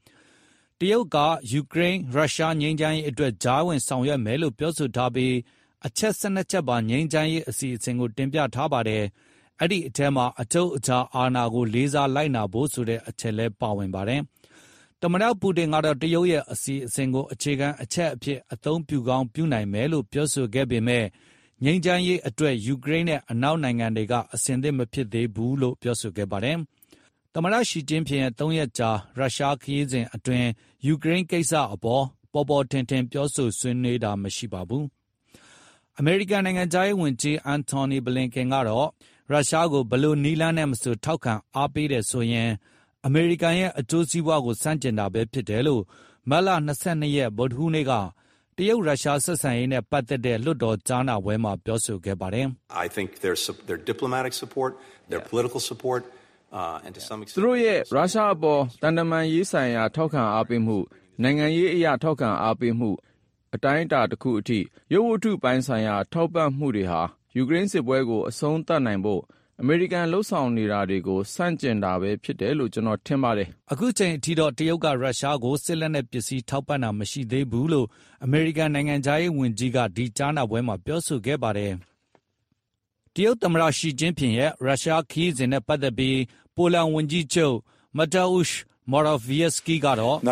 ။တရုတ်ကယူကရိန်းရုရှားငြိမ်းချမ်းရေးအတွက်ကြားဝင်ဆောင်ရွက်မယ်လို့ပြောဆိုထားပြီးအချက်12ချက်ပါငြိမ်းချမ်းရေးအစီအစဉ်ကိုတင်ပြထားပါတယ်။အဲ့ဒီအထက်မှာအချုပ်အခြာအာဏာကိုလေးစားလိုက်နာဖို့ဆိုတဲ့အချက်လည်းပါဝင်ပါတယ်။သမ္မတပူတင်ကတော့တရုတ်ရဲ့အစီအစဉ်ကိုအခြေခံအချက်အဖြစ်အသုံးပြုကောင်းပြုနိုင်မယ်လို့ပြောဆိုခဲ့ပေမဲ့ငြိမ်းချမ်းရေးအတွက်ယူကရိန်းနဲ့အနောက်နိုင်ငံတွေကအဆင်သင့်မဖြစ်သေးဘူးလို့ပြောဆိုခဲ့ပါတယ်။သမ္မတရှီကျင်းဖျင်ရဲ့3ရက်ကြာရုရှားခရီးစဉ်အတွင်းယူကရိန်းကိစ္စအပေါ်ပေါ်ထင်ထင်ပြောဆိုဆွေးနွေးတာမရှိပါဘူး။အမေရိကန်နိုင်ငံခြားရေးဝန်ကြီးအန်တိုနီဘလင်ကန်ကတော့ရုရှားကိုဘယ်လိုနည်းလမ်းနဲ့မဆိုထောက်ခံအားပေးတယ်ဆိုရင်အမေရိကန်ရဲ့အကျိုးစီးပွားကိုဆန့်ကျင်တာပဲဖြစ်တယ်လို့မတ်လ22ရက်ဗုဒ္ဓဟူးနေ့ကတရုတ်ရုရှားဆက်ဆံရေးနဲ့ပတ်သက်တဲ့လွှတ်တော်ကြားနာပွဲမှာပြောဆိုခဲ့ပါတယ်။ I think their diplomatic support, their political support, and to some extent သူတို့ရဲ့ရုရှားအပေါ်တန်တမန်ရေးဆိုင်ရာထောက်ခံအားပေးမှုနိုင်ငံရေးအရာထောက်ခံအားပေးမှုအတိုင်းအတာတစ်ခုအထိရုပ်ဝတ္ထုပိုင်းဆိုင်ရာထောက်ပံ့မှုတွေဟာယူကရိန်းစစ်ပွဲကိုအဆုံးသတ်နိုင်ဖို့အမေရိကန်လှုပ်ဆောင်နေတာတွေကိုစန့်ကျင်တာပဲဖြစ်တယ်လို့ကျွန်တော်ထင်ပါတယ်။အခုချိန်အထိတော့တရုတ်ကရုရှားကိုစစ်လက်နက်ပစ္စည်းထောက်ပံ့တာမရှိသေးဘူးလို့အမေရိကန်နိုင်ငံခြားရေးဝန်ကြီးကဒီကြားနာပွဲမှာပြောဆိုခဲ့ပါတယ်။တရုတ်သမ္မတရှီကျင်းဖျင်ရဲ့ရုရှားခရီးစဉ်နဲ့ပတ်သက်ပြီးပိုလန်ဝန်ကြီးချုပ်မတာဥရှ်မော်ရိုဗီယက်စကီကတော့တ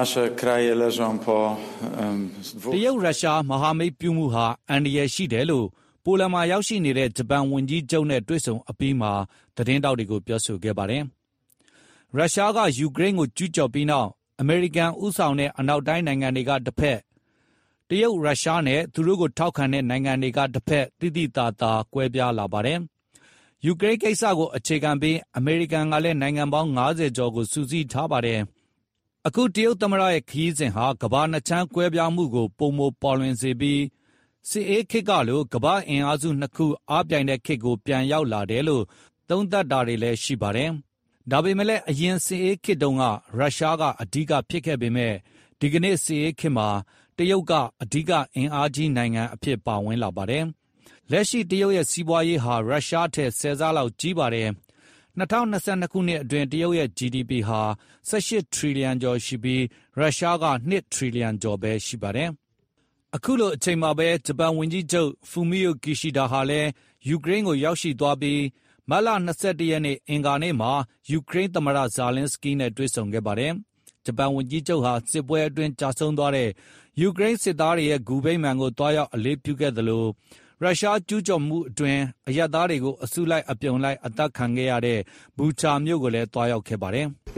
ရုတ်ရုရှားမဟာမိတ်ပြုမှုဟာအန္တရာယ်ရှိတယ်လို့ပိုလန်မှာရောက်ရှိနေတဲ့ဂျပန်ဝန်ကြီးချုပ်နဲ့တွေ့ဆုံအပြီးမှာသတင်းတောက်တွေကိုပြောဆိုခဲ့ပါတယ်။ရုရှားကယူကရိန်းကိုကျူးကျော်ပြီးနောက်အမေရိကန်ဥဆောင်တဲ့အနောက်တိုင်းနိုင်ငံတွေကတစ်ဖက်တရုတ်ရုရှားနဲ့သူတို့ကိုထောက်ခံတဲ့နိုင်ငံတွေကတစ်ဖက်တိတိတသာကွဲပြားလာပါတယ်။ယူကရိန်းကိစ္စကိုအခြေခံပြီးအမေရိကန်ကလည်းနိုင်ငံပေါင်း90ကျော်ကိုစုစည်းထားပါတယ်။အခုတရုတ်သမ္မတရဲ့ခရီးစဉ်ဟာကမ္ဘာနှစ်ချမ်းကွဲပြားမှုကိုပုံမပေါ်လွင်စေပြီးစစ်အေးခေတ်ကလိုကမ္ဘာအင်အားစုနှစ်ခုအားပြိုင်တဲ့ခေတ်ကိုပြန်ရောက်လာတယ်လို့သုံးသပ်တာတွေလည်းရှိပါတယ်။ဒါပေမဲ့လည်းအရင်စစ်အေးခေတ်တုန်းကရုရှားကအဓိကဖြစ်ခဲ့ပေမဲ့ဒီကနေ့စစ်အေးခေတ်မှာတရုတ်ကအဓိကအင်အားကြီးနိုင်ငံအဖြစ်ပါဝင်လာပါတယ်။လက်ရှိတရုတ်ရဲ့စီးပွားရေးဟာရုရှားထက်10ဆလောက်ကြီးပါတယ်။2022ခုနှစ်အတွင်းတရုတ်ရဲ့ GDP ဟာ18ထရီလီယံကျော်ရှိပြီးရုရှားက2ထရီလီယံကျော်ပဲရှိပါတယ်။အခုလိုအချိန်မှာပဲဂျပန်ဝန်ကြီးချုပ်ဖူမီယိုကီရှိဒါဟာလည်းယူကရိန်းကိုရောက်ရှိသွားပြီးမတ်လ21ရက်နေ့အင်္ဂါနေ့မှာယူကရိန်းသမ္မတဇာလင်းစကီနဲ့တွေ့ဆုံခဲ့ပါတယ်။ဂျပန်ဝန်ကြီးချုပ်ဟာစစ်ပွဲအတွင်းကြာဆုံးသွားတဲ့ယူကရိန်းစစ်သားတွေရဲ့ဂူဗိမာန်ကိုတွားရောက်အလေးပြုခဲ့သလိုရုရှားကျူးကျော်မှုအတွင်းအရပ်သားတွေကိုအစုလိုက်အပြုံလိုက်အသက်ခံခဲ့ရတဲ့ဘူချာမြို့ကိုလည်းတွားရောက်ခဲ့ပါတယ်။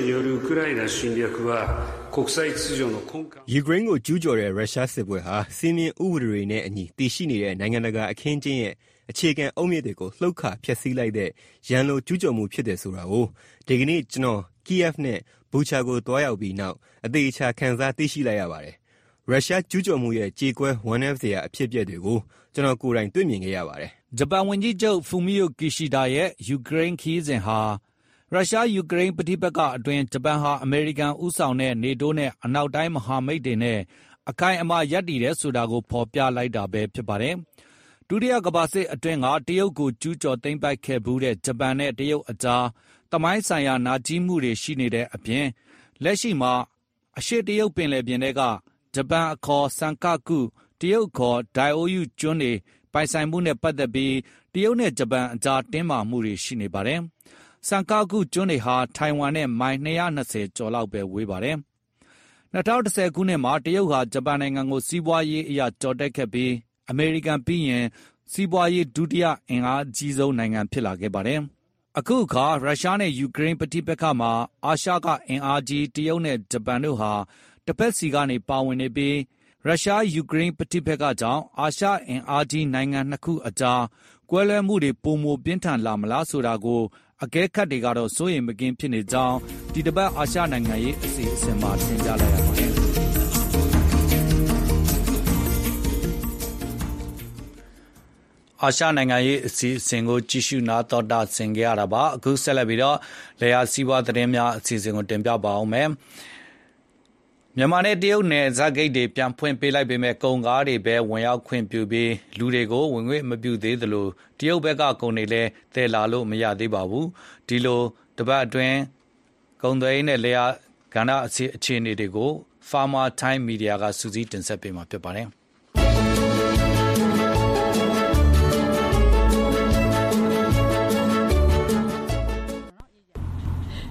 ယူကရိန်းကိုကျူးကျော်တဲ့ရုရှားစစ်ပွဲဟာစည်းမျဉ်းဥပဒေတွေနဲ့အညီတည်ရှိနေတဲ့နိုင်ငံတကာအခင်းကျင်းရဲ့အခြေခံအုတ်မြစ်တွေကိုလှုပ်ခါဖျက်ဆီးလိုက်တဲ့ရန်လိုကျူးကျော်မှုဖြစ်တယ်ဆိုတာကိုဒီကနေ့ကျွန်တော်ကီယက်နဲ့ဘူချာကိုတွားရောက်ပြီးနောက်အသေးချာခန်းစားသိရှိလိုက်ရပါတယ်။ရုရှားကျူးကျော်မှုရဲ့ကြေကွဲဝမ်းနည်းစရာအဖြစ်အပျက်တွေကိုကျွန်တော်ကိုယ်တိုင်တွေ့မြင်ခဲ့ရပါတယ်။ဂျပန်ဝန်ကြီးချုပ်ဖူမီယိုကီရှိဒါရဲ့ယူကရိန်းခီးစဉ်ဟာရုရှားယူကရိန်းပဋိပက္ခအတွင်းဂျပန်ဟာအမေရိကန်ဦးဆောင်တဲ့နေတိုးနဲ့အနောက်တိုင်းမဟာမိတ်တွေနဲ့အခိုင်အမာရပ်တည်တယ်ဆိုတာကိုဖော်ပြလိုက်တာပဲဖြစ်ပါတယ်။ဒုတိယကမ္ဘာစစ်အတွင်းကတရုတ်ကိုကျူးကျော်သိမ်းပိုက်ခဲ့ဘူးတဲ့ဂျပန်နဲ့တရုတ်အကြားသမိုင်းဆိုင်ရာနာကျည်းမှုတွေရှိနေတဲ့အပြင်လက်ရှိမှာအရှေ့တရုတ်ပင်လယ်ပြင်တွေကဂျပန်အခေါ်ဆန်ကာကုတရုတ်ခေါ်ဒိုင်အိုယုကျွန်းတွေပိုင်ဆိုင်မှုနဲ့ပတ်သက်ပြီးတရုတ်နဲ့ဂျပန်အကြားတင်းမာမှုတွေရှိနေပါတယ်။ဆန်ကာကုကျွန်းတွေဟာထိုင်ဝမ်နဲ့မိုင်220ကျော်လောက်ပဲဝေးပါတယ်။2010ခုနှစ်မှာတရုတ်ဟာဂျပန်နိုင်ငံကိုစီးပွားရေးအရကျော်တက်ခဲ့ပြီးအမေရိကန်ပြီးရင်စီးပွားရေးဒုတိယအင်အားကြီးဆုံးနိုင်ငံဖြစ်လာခဲ့ပါတယ်။အခုအခါရုရှားနဲ့ယူကရိန်းပဋိပက္ခမှာအာရှကအင်အားကြီးတရုတ်နဲ့ဂျပန်တို့ဟာတစ်ဖက်စီကနေပါဝင်နေပြီးရုရှားယူကရိန်းပဋိပက္ခကြောင့်အာရှအင်အားကြီးနိုင်ငံနှစ်ခုအကြားကွဲလွဲမှုတွေပိုမိုပြင်းထန်လာမလားဆိုတာကိုအကဲခတ်တွေကတော့စိုးရိမ်မကင်းဖြစ်နေကြောင်းဒီတစ်ပတ်အာရှနိုင်ငံရေးအစီအစဉ်မှာတင်ပြလိုက်ရပါတယ်။အာရှနိုင်ငံရေးအစီအစဉ်ကိုကြည့်ရှုနားတော်တာဆင်ကြရတာပါအခုဆက်လက်ပြီးတော့လေယာစီးပွားသတင်းများအစီအစဉ်ကိုတင်ပြပါအောင်မယ်မြန်မာနဲ့တရုတ်နယ်စပ်ဂိတ်တွေပြန်ဖွင့်ပေးလိုက်ပေမဲ့ကုန်ကားတွေပဲဝင်ရောက်ခွင့်ပြုပြီးလူတွေကိုဝင်ခွင့်မပြုသေးသလိုတရုတ်ဘက်ကကုန်တွေလည်းသယ်လာလို့မရသေးပါဘူးဒီလိုတပတ်အတွင်းကုန်သွယ်ရေးနဲ့လေယာကဏ္ဍအခြေအနေတွေကို Farmer Time Media ကစူးစီးတင်ဆက်ပေးမှာဖြစ်ပါတယ်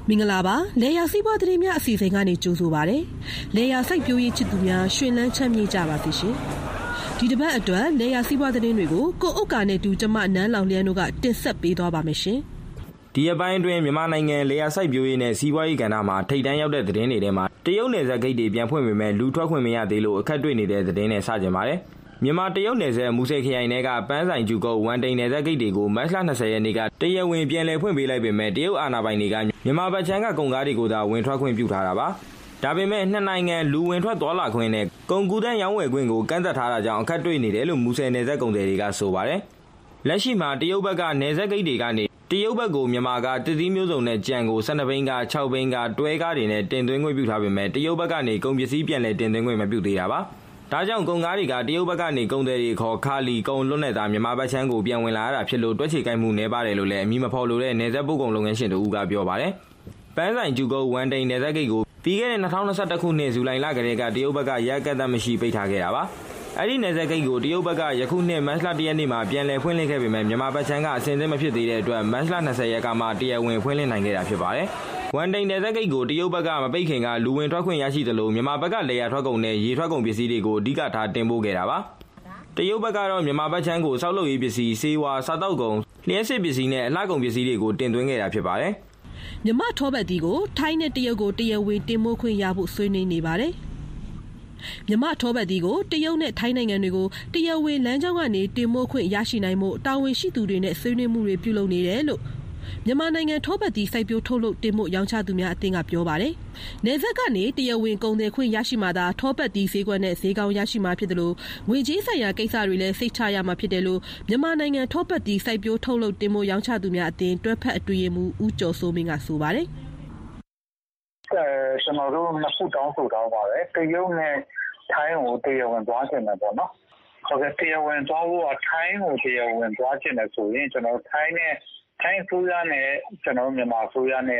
မင်္ဂလာပါလေယာစီးပွားသတင်းများအစီအစဉ်ကနေကြိုဆိုပါရစေလေယာစိုက်ပျိုးရေးချစ်သူများရှင်လန်းချမ်းမြေ့ကြပါစေရှင်ဒီတစ်ပတ်အတွက်လေယာစီးပွားသတင်းတွေကိုကိုဥက္ကာနဲ့တူကျမနန်းလောင်လျန်းတို့ကတင်ဆက်ပေးသွားပါမယ်ရှင်ဒီအပိုင်းတွင်မြန်မာနိုင်ငံလေယာစိုက်ပျိုးရေးနဲ့စီးပွားရေးကဏ္ဍမှာထိပ်တန်းရောက်တဲ့သတင်းတွေထဲမှာတရုတ်နယ်စပ်ဂိတ်တွေပြန်ဖွင့်ပေမဲ့လူထွက်ခွင့်မရသေးလို့အခက်တွေ့နေတဲ့သတင်းနဲ့စကြင်ပါတယ်မြန်မာတရုတ်နယ်စပ်မူဆယ်ခရိုင်ထဲကပန်းဆိုင်ကျူကုတ်ဝန်တိန်နယ်စပ်ဂိတ်တွေကိုမတ်လ20ရက်နေ့ကတရားဝင်ပြန်လည်ဖွင့်ပေးလိုက်ပေမဲ့တရုတ်အာဏာပိုင်တွေကမြန်မာဗချမ်းကကုန်ကားတွေကိုသာဝင်ထွက်ခွင့်ပြုထားတာပါဒါပေမဲ့နှစ်နိုင်ငံလူဝင်ထွက်သွားလာခွင့်နဲ့ကုန်ကူးတန်းရောင်းဝယ်ခွင့်ကိုကန့်သတ်ထားတာကြောင့်အခက်တွေ့နေတယ်လို့မူဆယ်နယ်စပ်ကုန်သည်တွေကဆိုပါတယ်လက်ရှိမှာတရုတ်ဘက်ကနယ်စပ်ဂိတ်တွေကနေတရုတ်ဘက်ကိုမြန်မာကတသီးမျိုးစုံနဲ့ကြံကို12ဘိန်းက6ဘိန်းကတွဲကားတွေနဲ့တင်သွင်းခွင့်ပြုထားပေမဲ့တရုတ်ဘက်ကနေကုန်ပစ္စည်းပြန်လည်တင်သွင်းခွင့်မပြုသေးတာပါဒါကြောင့်ကုန်ကားတွေကတရုတ်ဘက်ကနေကုန်သည်တွေခေါ်ခါလီကုန်လွတ်နေတာမြန်မာဘက်ချမ်းကိုပြန်ဝင်လာရတာဖြစ်လို့တွက်ချေကိုက်မှုနေပါတယ်လို့လည်းအမည်မဖော်လို့တဲ့နယ်စပ်ပို့ကုန်လုပ်ငန်းရှင်တို့ကပြောပါတယ်ပန်းဆိုင်ကျူကုတ်ဝန်တိန်နယ်စပ်ဂိတ်ကိုပြီးခဲ့တဲ့2021ခုနှစ်ဇူလိုင်လကတည်းကတရုတ်ဘက်ကရက်ကတ်သက်မရှိပိတ်ထားခဲ့တာပါအဲ့ဒီနယ်စပ်ဂိတ်ကိုတရုတ်ဘက်ကယခုနှစ်မတ်လ1ရက်နေ့မှာပြန်လည်ဖွင့်လှစ်ခဲ့ပေမဲ့မြန်မာဘက်ချမ်းကအစင်စစ်မဖြစ်သေးတဲ့အတွက်မတ်လ20ရက်ကမှတရားဝင်ဖွင့်လှစ်နိုင်ခဲ့တာဖြစ်ပါတယ်ဝန်တိန်နယ်စပ်ဂိတ်ကိုတရုတ်ဘက်ကမပိတ်ခင်ကလူဝင်ထွက်ခွင့်ရရှိသလိုမြန်မာဘက်ကလေယာထွက်ကုန်နဲ့ရေထွက်ကုန်ပစ္စည်းတွေကိုအဓိကထားတင်ပို့ခဲ့တာပါတရုတ်ဘက်ကတော့မြန်မာဘက်ချမ်းကိုစောက်လုပ်ရေးပစ္စည်းဆေးဝါးစားတောက်ကုန်လျှက်စစ်ပစ္စည်းနဲ့အလှကုန်ပစ္စည်းတွေကိုတင်သွင်းခဲ့တာဖြစ်ပါတယ်မြမထောပတ်တီကိုထိုင်းနဲ့တရုတ်ကိုတရားဝင်တင်ပို့ခွင့်ရဖို့ဆွေးနွေးနေပါတယ်မြမထောပတ်တီကိုတရုတ်နဲ့ထိုင်းနိုင်ငံတွေကိုတရားဝင်လမ်းကြောင်းကနေတင်ပို့ခွင့်ရရှိနိုင်မှုတာဝန်ရှိသူတွေနဲ့ဆွေးနွေးမှုတွေပြုလုပ်နေတယ်လို့မြန်မာနိုင်ငံထောပတ်တီစိုက်ပျိုးထုတ်လုပ်တင်ပို့ရောင်းချသူများအသင်းကပြောပါတယ်။နယ်စပ်ကနေတရားဝင်ကုန်သည်ခွင့်ရရှိမှသာထောပတ်တီဈေးကွက်နဲ့ဈေးကောင်းရရှိမှာဖြစ်တယ်လို့ငွေကြေးဆိုင်ရာကိစ္စတွေလည်းစိတ်ချရမှာဖြစ်တယ်လို့မြန်မာနိုင်ငံထောပတ်တီစိုက်ပျိုးထုတ်လုပ်တင်ပို့ရောင်းချသူများအသင်းတွဲဖက်အတွင်းရေးမှူးဦးကျော်စိုးမင်းကဆိုပါတယ်။ကျွန်တော်တို့နှစ်ခုတောင်းဆိုထားပါတယ်။တရုတ်နဲ့ထိုင်းကိုတရားဝင်သွားချင်တယ်ပေါ့နော်။ဟုတ်ကဲ့တရားဝင်သွားဖို့ကထိုင်းကိုတရားဝင်သွားချင်တယ်ဆိုရင်ကျွန်တော်ထိုင်းဆိုရနဲ့ကျွန်တော်မြန်မာဆိုရနဲ့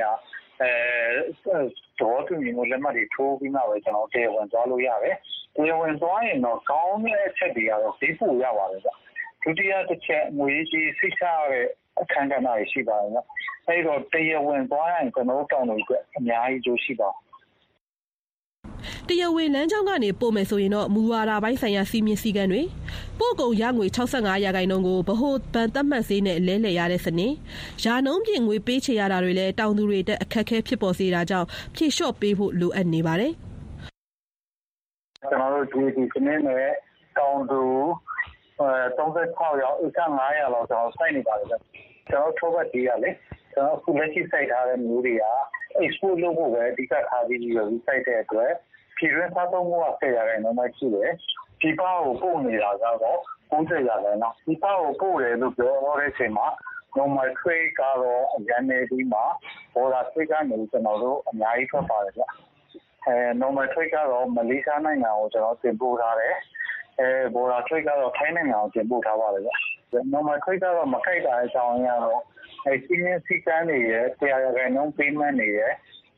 တော့တူညီမှုလက်မှတ်တွေထိုးပြီးမှပဲကျွန်တော်တရားဝင်သွားလို့ရတယ်တရားဝင်သွားရင်တော့ကောင်းတဲ့အချက်တွေကတော့ဈေးပိုရပါတယ်ဗျဒုတိယတစ်ချက်ငွေကြီးစိတ်ချရတဲ့အခန်းကဏ္ဍတွေရှိပါတယ်ဗျအဲဒီတော့တရားဝင်သွားရင်ကျွန်တော်တောင်းလို့အများကြီးကျိုးရှိပါတရားဝင်လမ်းကြောင်းကနေပို့မယ်ဆိုရင်တော့မူဝါဒပိုင်းဆိုင်ရာစီမင်းစည်းကမ်းတွေပို့ကုန်ရငွေ65%ကိုဗဟိုဘဏ်သတ်မှတ်ဈေးနဲ့လဲလှယ်ရတဲ့စနစ်ရာနှုန်းပြည့်ငွေပေးချေရတာတွေလည်းတောင်သူတွေတက်အခက်အခဲဖြစ်ပေါ်စေတာကြောင့်ဖြေလျှော့ပေးဖို့လိုအပ်နေပါတယ်ကျွန်တော်တို့ဒီစနစ်နဲ့တောင်သူ36ရောက်အခါ900လောက်ကျွန်တော်စိုက်နေပါတယ်ကျွန်တော်ထိုးပတ်တီးရလေကျွန်တော်အခုလက်ရှိစိုက်ထားတဲ့မျိုးတွေက export လုပ်ဖို့ပဲအဓိကထားပြီးစိုက်တဲ့အတွက်ပြည်တွင်းစားသုံးမှုက10%မှရှိတယ်ဒီပါကိုပို့နေတာကတော့90%နော်ဒီပါကိုပို့တယ်လို့ပြောတဲ့အချိန်မှာ normal trade ကတော့အရင်နေပြီးမှ border trade ကနေကျွန်တော်တို့အများကြီးထွက်ပါတယ်ဗျnormal trade ကတော့မလေးရှားနိုင်ငံကိုကျွန်တော်တင်ပို့ထားတယ်border trade ကတော့ထိုင်းနိုင်ငံကိုတင်ပို့ထားပါတယ်ဗျ normal trade ကတော့မခိုက်တာအကြောင်းရတော့စီးမင်းစည်းကမ်းတွေရဲ့100% payment တွေရဲ့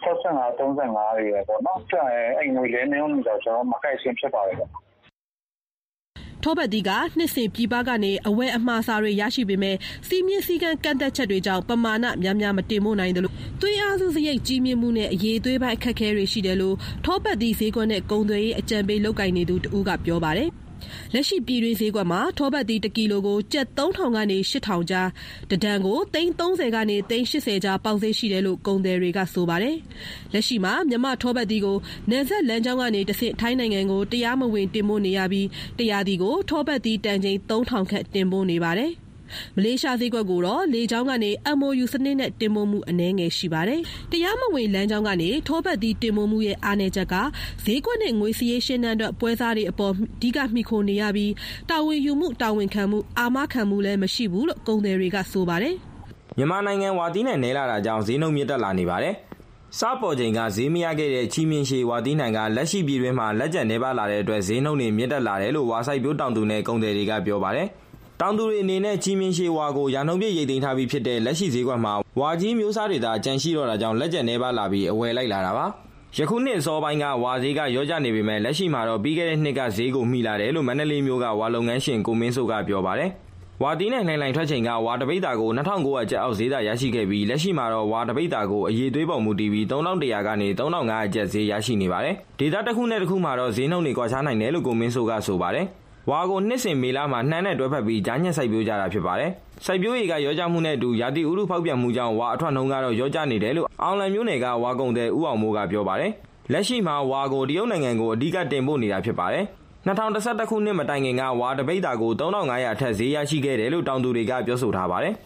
65-35တွေပဲပေါ့နော်အဲ့ငွေလဲနေအောင်တော့ကျွန်တော်မကိုက်ရှင်းဖြစ်ပါတယ်ဗျထောပတ်တီကနှစ်စဉ်ပြည်ပကနေအဝယ်အမှားစားတွေရရှိပေမဲ့စီးမြင့်စည်းကမ်းကန့်သက်ချက်တွေကြောင့်ပမာဏများများမတင်ပို့နိုင်တယ်လို့သွေးအားစုစရိတ်ကြီးမြင့်မှုနဲ့အရေးသွေးပိုင်းအခက်အခဲတွေရှိတယ်လို့ထောပတ်တီဈေးကွက်နဲ့ကုန်သွယ်ရေးအကြံပေးလုပ်ကိုင်နေသူတဦးကပြောပါတယ်လက်ရှိပြည်တွင်းဈေးကွက်မှာထောပတ်တီ1ကီလိုကိုကျပ်3000ကနေ8000ကြားတဒန်းကို330ကနေ380ကြားပေါက်ဈေးရှိတယ်လို့ကုန်သည်တွေကဆိုပါတယ်လက်ရှိမှာမြမထောပတ်တီကိုနယ်စပ်လမ်းကြောင်းကနေတစ်ဆင့်ထိုင်းနိုင်ငံကိုတရားမဝင်တင်ပို့နေရပြီးတရားတီကိုထောပတ်တီတန်ချိန်3000ခန့်တင်ပို့နေပါတယ်မလေးရှားဈေးကွက်ကိုတော့လေကြောင်းကနေ MOU စနစ်နဲ့တင်ပို့မှုအနည်းငယ်ရှိပါတယ်။တရားမဝင်လမ်းကြောင်းကနေထောပတ်တီတင်ပို့မှုရဲ့အားနည်းချက်ကဈေးကွက်နဲ့ငွေစည်းရှင်းတဲ့အတွက်ပွဲစားတွေအပေါ်အဓိကမှီခိုနေရပြီးတာဝန်ယူမှုတာဝန်ခံမှုအာမခံမှုလည်းမရှိဘူးလို့ကုန်သည်တွေကဆိုပါတယ်။မြန်မာနိုင်ငံဝါသီးနဲ့နဲလာတာကြောင့်ဈေးနှုန်းမြင့်တက်လာနေပါတယ်။စားပေါ်ချိန်ကဈေးမရခဲ့တဲ့ချီမင်းရှည်ဝါသီးနိုင်ကလက်ရှိပြည်တွင်းမှာလက်ကျန်နေပါလာတဲ့အတွက်ဈေးနှုန်းတွေမြင့်တက်လာတယ်လို့ဝါဆိုင်ပြိုးတောင်သူနဲ့ကုန်သည်တွေကပြောပါတယ်။တောင်သူတွေအနေနဲ့ချီမင်းရှည်ဝါကိုရာနှုန်းပြည့်ရိတ်သိမ်းထားပြီးဖြစ်တဲ့လက်ရှိဈေးကွက်မှာဝါကြီးမျိုးစားတွေသာကြန့်ရှိတော့တာကြောင့်လက်ကျန်နေပါလာပြီးအဝယ်လိုက်လာတာပါယခုနှစ်အစောပိုင်းကဝါဈေးကရောကျနေပေမဲ့လက်ရှိမှာတော့ပြီးခဲ့တဲ့နှစ်ကဈေးကိုမှီလာတယ်လို့မန္တလေးမြို့ကဝါလုပ်ငန်းရှင်ကိုမင်းစိုးကပြောပါတယ်ဝါသီးနဲ့လှိုင်လှိုင်ထွက်ချိန်ကဝါတပိတ်တာကို2900ကျပ်အောက်ဈေးသာရရှိခဲ့ပြီးလက်ရှိမှာတော့ဝါတပိတ်တာကိုအရေးသွေးပေါ်မူတည်ပြီး3100ကနေ3500ကျပ်ဈေးရရှိနေပါတယ်။ဒေသတစ်ခုနဲ့တစ်ခုမှာတော့ဈေးနှုန်းတွေကွာခြားနိုင်တယ်လို့ကိုမင်းစိုးကဆိုပါတယ်။ဝါကိုနှစ်စဉ်မေလမှာနှမ်းနဲ့တွဲဖက်ပြီးကြားညက်စိုက်ပျိုးကြတာဖြစ်ပါတယ်။စိုက်ပျိုးရေးကရောကြမှုနဲ့အတူရာသီဥတုဖောက်ပြန်မှုကြောင့်ဝါအထွက်နှုန်းကတော့ရောကြနေတယ်လို့အောင်လံမျိုးနယ်ကဝါကုန်တဲ့ဦးအောင်မိုးကပြောပါတယ်။လက်ရှိမှာဝါကိုတရုတ်နိုင်ငံကိုအဓိကတင်ပို့နေတာဖြစ်ပါတယ်။2011ခုနှစ်မတိုင်ခင်ကဝါတပိတ်တာကို3500ထက်ဈေးရရှိခဲ့တယ်လို့တောင်သူတွေကပြောဆိုထားပါတယ်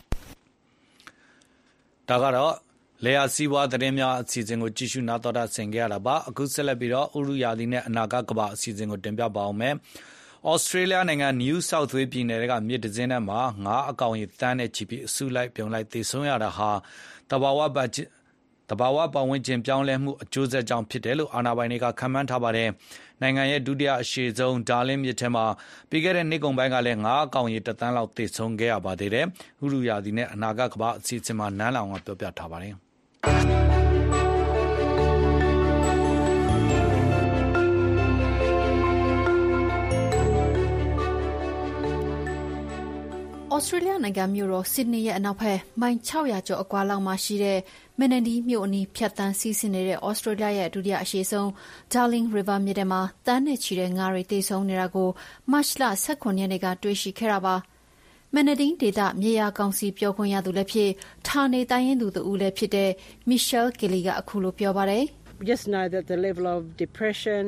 ။ဒါကတော့လေယာစီးပွားသတင်းများအစီအစဉ်ကိုကြည့်ရှုနားတော်တာဆင်ကြရတာပါ။အခုဆက်လက်ပြီးတော့ဥရုရာသီနဲ့အနာဂတ်ကမ္ဘာအစီအစဉ်ကိုတင်ပြပါအောင်မယ်။ဩစတြေးလျနိုင်ငံ New South Wales ပြည်နယ်ကမြစ်တစ်စင်းထဲမှာငါးအကောင်ရေတန်းနဲ့ချီပြီးအစုလိုက်ပြုံလိုက်သေဆုံးရတာဟာတဘာဝပတ်ဝန်းကျင်ပြောင်းလဲမှုအကျိုးဆက်ကြောင့်ဖြစ်တယ်လို့အာဏာပိုင်တွေကခန့်မှန်းထားပါတယ်။နိုင်ငံရဲ့ဒုတိယအရှည်ဆုံးဒါလင်းမြစ်ထဲမှာပြီးခဲ့တဲ့နှစ်ကုန်ပိုင်းကလည်းငါးအကောင်ရေ1 သန်းလောက်သေဆုံးခဲ့ရပါသေးတယ်။ဥရုရာသီနဲ့အနာဂတ်ကမ္ဘာအစီအစဉ်မှာနန်းလောင်ကပြောပြထားပါတယ်။ဩစတြေးလျနိုင်ငံမြို့တော်ဆစ်ဒနီရဲ့အနောက်ဘက်မိုင်600ကျော်အကွာလောက်မှာရှိတဲ့မန်နဒီမြို့အနီးဖြတ်တန်းစီးဆင်းနေတဲ့ဩစတြေးလျရဲ့ဒုတိယအရှည်ဆုံး Darling River မြစ်ထဲမှာတန်းနဲ့ချီတဲ့ငါးတွေသေဆုံးနေတာကိုမတ်လ18ရက်နေ့ကတွေ့ရှိခဲ့တာပါ။မန်နဒီဒေသမြေယာကောင်စီပြောခွင့်ရသူလည်းဖြစ်ဌာနေတိုင်းရင်းသူတဦးလည်းဖြစ်တဲ့ Michelle Kelly ကအခုလိုပြောပါတယ်။ just know that the level of depression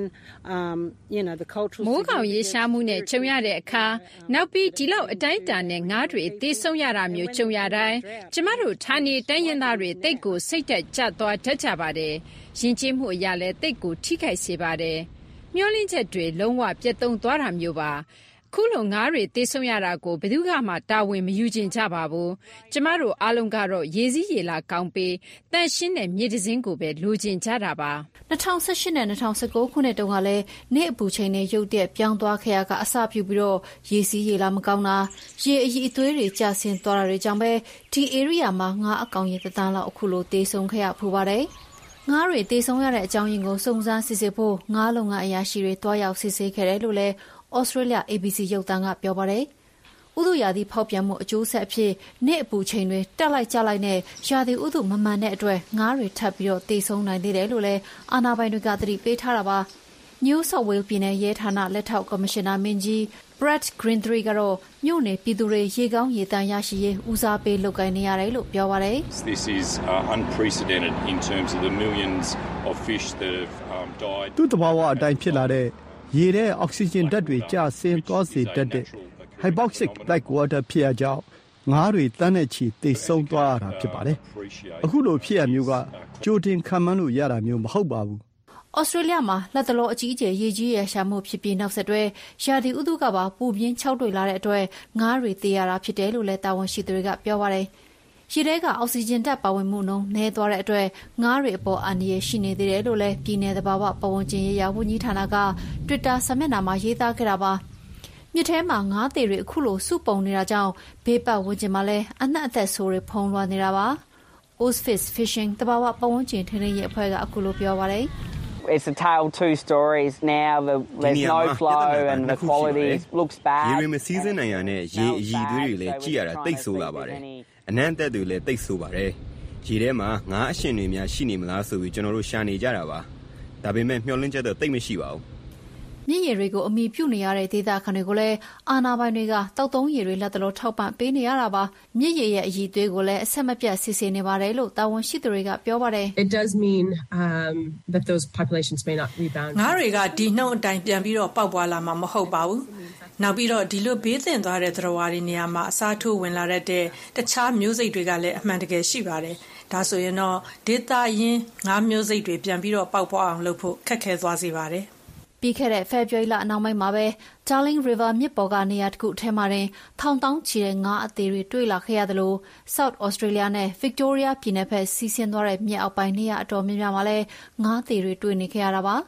the cultural မိုးကောင်ရေရှားမှုနဲ့ကြုံရတဲ့အခါနောက်ပြီးဒီလောက်အတိုင်းအတာနဲ့ငါးတွေသေဆုံးရတာမျိုးကြုံရတိုင်းကျမတို့ဌာနေတိုင်းရင်းသားတွေတိတ်ကိုစိတ်တက်ကြသွားတတ်ကြပါတယ်ယဉ်ကျေးမှုအရာလည်းတိတ်ကိုထိခိုက်စေပါတယ်မျောလင့်ချက်တွေလုံးဝပြတ်သုံးသွားတာမျိုးပါခုလိုငါးတွေသေဆုံးရတာကိုဘယ်သူမှတာဝန်မယူချင်ကြပါဘူးကျမတို့အားလုံးကတော့ရေစည်းရေလာကောင်းပြီးတန့်ရှင်းတဲ့မြေတစင်းကိုပဲလိုချင်ကြတာပါ 2018နဲ့2019ခုနှစ်တုန်းကလည်းနေ့အပူချိန်နဲ့ရုတ်တရက်ပြောင်းသွားခဲ့ရကအစပြုပြီးတော့ရေစည်းရေလာမကောင်းတာရေအရည်အသွေးတွေကျဆင်းသွားတာတွေကြောင့်ပဲဒီ area မှာငါးအကောင်ရေ1 သန်းလောက်အခုလိုသေဆုံးခဲ့ရဖူးပါတယ်ငါးတွေသေဆုံးရတဲ့အကြောင်းရင်းကိုစုံစမ်းစစ်ဆေးဖို့ငါးလုံငါအရာရှိတွေတွားရောက်စစ်ဆေးခဲ့တယ်လို့လည်းဩစတြေးလျ ABC ရုပ်သံကပြောပါတယ်။ဥတုရာသီဖောက်ပြန်မှုအကျိုးဆက်အဖြစ်နေ့အပူချိန်တွေတက်လိုက်ကျလိုက်နဲ့ရာသီဥတုမမှန်တဲ့အတွက်ငါးတွေထပ်ပြီးတော့သေဆုံးနိုင်သေးတယ်လို့လည်းအာဏာပိုင်တွေကသတိပေးထားတာပါ။ New South Wales ပြည်နယ်ရဲဌာနလက်ထောက်ကော်မရှင်နာမင်းကြီး Brett Greentree ကတော့မြို့နယ်ပြည်သူတွေရေကောင်းရေသန့်ရရှိရေးဦးစားပေးလုပ်ကိုင်နေရတယ်လို့ပြောပါတယ်။ This is unprecedented in terms of the millions of fish that have died. သူ့တဘာဝအတိုင်းဖြစ်လာတဲ့ရေထဲအောက်ဆီဂျင်ဓာတ်တွေကျဆင်းသွားစေတတ်တဲ့ hypoxic black water ဖြစ်ရကြောင်းငါးတွေတန်းနဲ့ချီသေဆုံးသွားရတာဖြစ်ပါတယ်။အခုလိုဖြစ်ရမျိုးကကြိုတင်ခံမှန်းလို့ရတာမျိုးမဟုတ်ပါဘူး။ဩစတြေးလျမှာလက်တလောအကြီးအကျယ်ရေကြီးရရှာမှုဖြစ်ပြီးနောက်ဆက်တွဲရာသီဥတုကပါပူပြင်းခြောက်တွေလာတဲ့အတွက်ငါးတွေသေရတာဖြစ်တယ်လို့လည်းတာဝန်ရှိသူတွေကပြောပါတယ်။ရေထဲကအောက်ဆီဂျင်ဓာတ်ပါဝင်မှုနှုန်းနည်းသွားတဲ့အတွက်ငါးတွေအပေါ်အန္တရာယ်ရှိနေသေးတယ်လို့လည်းပြည်내သဘာဝပတ်ဝန်းကျင်ရေးရာဝန်ကြီးဌာနက Twitter စာမျက်နှာမှာရေးသားခဲ့တာပါမြစ်ထဲမှာငါးသေးတွေအခုလိုစုပုံနေတာကြောင့်ဘေးပတ်ဝန်းကျင်မှာလည်းအနှံ့အသက်ဆိုးတွေဖုံးလွှမ်းနေတာပါ Ozfish Fishing သဘာဝပတ်ဝန်းကျင်ထိန်းသိမ်းရေးအဖွဲ့ကအခုလိုပြောပါတယ် It's a tale of two stories now. There's no flow and the quality looks bad. ရေမစီးစင်းနိုင်ရတဲ့ရေအရည်သွေးတွေလည်းကြည့်ရတာတိတ်ဆိုးလာပါတယ်။အနံ့သက်တွေလည်းတိတ်ဆိုးပါတယ်။ရေထဲမှာငါးအရှင်တွေများရှိနေမလားဆိုပြီးကျွန်တော်တို့ရှာနေကြတာပါ။ဒါပေမဲ့မျှော်လင့်ချက်တော့တိတ်မရှိပါဘူး။မြစ်ရေတွေကိုအမိပြုနေရတဲ့ဒေသခံတွေကိုလည်းအာဏာပိုင်တွေကတောက်သုံးရေတွေလက်တလို့ထောက်ပံ့ပေးနေရတာပါမြစ်ရေရဲ့အရည်အသွေးကိုလည်းအဆက်မပြတ်စစ်ဆေးနေပါတယ်လို့တာဝန်ရှိသူတွေကပြောပါတယ် It does mean that those populations may not rebound ငါးတွေကဒီနှုန်းအတိုင်းပြန်ပြီးတော့ပေါက်ပွားလာမှာမဟုတ်ပါဘူးနောက်ပြီးတော့ဒီလိုဘေးသင့်သွားတဲ့သတ္တဝါတွေနေရာမှာအစားထိုးဝင်လာတဲ့တခြားမျိုးစိတ်တွေကလည်းအမှန်တကယ်ရှိပါတယ်ဒါဆိုရင်တော့ဒေသရင်းငါးမျိုးစိတ်တွေပြန်ပြီးတော့ပေါက်ပွားအောင်လုပ်ဖို့ခက်ခဲသွားစေပါတယ်ပြီးခဲ့တဲ့ဖေဖော်ဝါရီလအနောက်ပိုင်းမှာပဲ Darling River မြစ်ပေါ်ကနေရာတစ်ခုထဲမှာတင်ထောင်တောင်းချီတဲ့ငါးအသေးတွေတွေ့လာခဲ့ရသလို South Australia နဲ့ Victoria ပြည်နယ်ဘက်စီးဆင်းသွားတဲ့မြစ်အောက်ပိုင်းနေရာအတော်များများမှာလည်းငါးသေးတွေတွေ့နေခဲ့ရတာပါ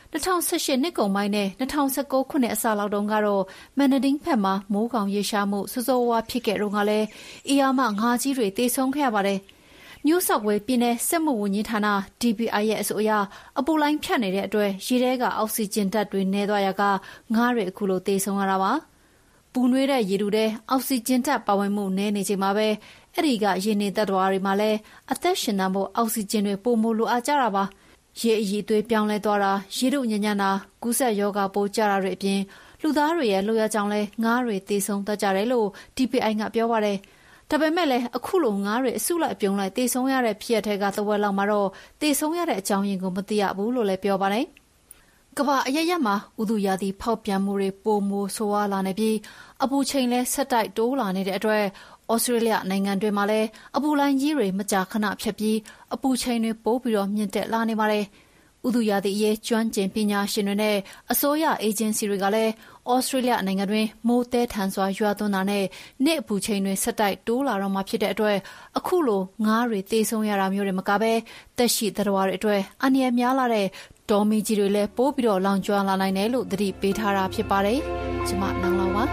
2018နှစ်ကုန်ပိုင်းနဲ့2019ခုနှစ်အစလောက်တုန်းကတော့မန်နဒင်းဘက်မှာမိုးကောင်ရေရှားမှုစိုးစိုးဝါးဖြစ်ခဲ့တော့ကလည်းအီယာမငါးကြီးတွေတေဆုံးခဲ့ရပါတယ်New South Wales ပြည်နယ်စက်မှုဝန်ကြီးဌာန DPI ရဲ့အဆိုအရအပူလိုင်းဖြတ်နေတဲ့အတွက်ရေထဲကအောက်ဆီဂျင်ဓာတ်တွေနည်းသွားရကငါးတွေအခုလိုသေဆုံးရတာပါပပူနွေးတဲ့ရေတူတဲ့အောက်ဆီဂျင်ဓာတ်ပါဝင်မှုနည်းနေချိန်မှာပဲအဲ့ဒီကရေနေသတ္တဝါတွေမှာလည်းအသက်ရှင်သန်ဖို့အောက်ဆီဂျင်တွေပိုမိုလိုအပ်ကြတာပါရေအရည်အသွေးပြောင်းလဲသွားတာရေတို့ညံ့ညံ့တာကူးစက်ရောဂါပိုးကြတာတွေအပြင်လူသားတွေရဲ့လိုရကြောင်းလဲငါးတွေသေဆုံးတတ်ကြတယ်လို့ DPI ကပြောပါတယ်ဒါပေမဲ့လည်းအခုလိုငါးတွေအစုလိုက်အပြုံလိုက်သေဆုံးရတဲ့ဖြစ်ရပ်တွေကသဝက်လောက်မှာတော့သေဆုံးရတဲ့အကြောင်းရင်းကိုမသိရဘူးလို့လည်းပြောပါတယ်ကမ္ဘာအရရမှာဥတုရာသီဖောက်ပြန်မှုတွေပိုမိုဆိုးဝါးလာနေပြီးအပူချိန်လဲဆက်တိုက်တိုးလာနေတဲ့အတွက်ဩစတြေးလျနိုင်ငံတွေမှာလည်းအပူလိုင်းကြီးတွေမကြာခဏဖြတ်ပြီးအပူချိန်တွေပိုးပြီးတော့မြင့်တက်လာနေပါတယ်ဥတုရာသီအရေးကျွမ်းကျင်ပညာရှင်တွေနဲ့အစိုးရအေဂျင်စီတွေကလည်းဩစတြေးလျနိုင်ငံတွင်မိုးတဲထန်စွာရွာသွန်းတာနဲ့နေ့အပူချိန်တွေဆက်တိုက်တိုးလာတော့မှဖြစ်တဲ့အတွက်အခုလိုငါးတွေသေဆုံးရတာမျိုးတွေမကဘဲတက်ရှိသတ္တဝါတွေအတွက်အန္တရာယ်များလာတဲ့တော်မီကြီးတွေလည်းပိုးပြီးတော့လောင်ကျွမ်းလာနိုင်တယ်လို့သတိပေးထားတာဖြစ်ပါတယ်။ကျွန်မနောင်လောင်ပါ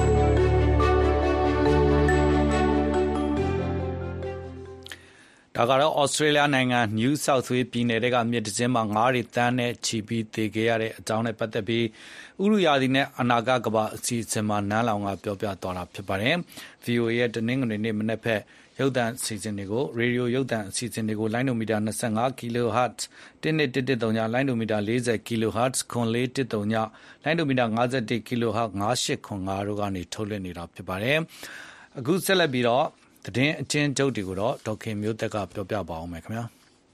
ဒါကတော့ဩစတြေးလျနိုင်ငံ New South Wales ပြည်နယ်ကမြစ်တစ်စင်းမှာငါးတွေတန်းနဲ့ချီပြီးသေခဲ့ရတဲ့အကြောင်းနဲ့ပတ်သက်ပြီးဥရုရာသီနဲ့အနာဂတ်ကမ္ဘာအစီအစဉ်မှာနန်းလောင်ကပြောပြသွားတာဖြစ်ပါတယ်။ VOA ရဲ့တနင်္ဂနွေနေ့မနက်ဖက်ရုပ်သံအစီအစဉ်တွေကိုရေဒီယိုရုပ်သံအစီအစဉ်တွေကိုလိုင်းဒိုမီတာ25 kHz 12113လိုင်းဒိုမီတာ40 kHz 9410လိုင်းဒိုမီတာ51 kHz 9805တို့ကနေထုတ်လွှင့်နေတာဖြစ်ပါတယ်။အခုဆက်လက်ပြီးတော့သတင်းအချင်းချုပ်တွေကိုတော့ဒေါက်ခင်မျိုးသက်ကပြောပြပါအောင်မယ်ခင်ဗျာ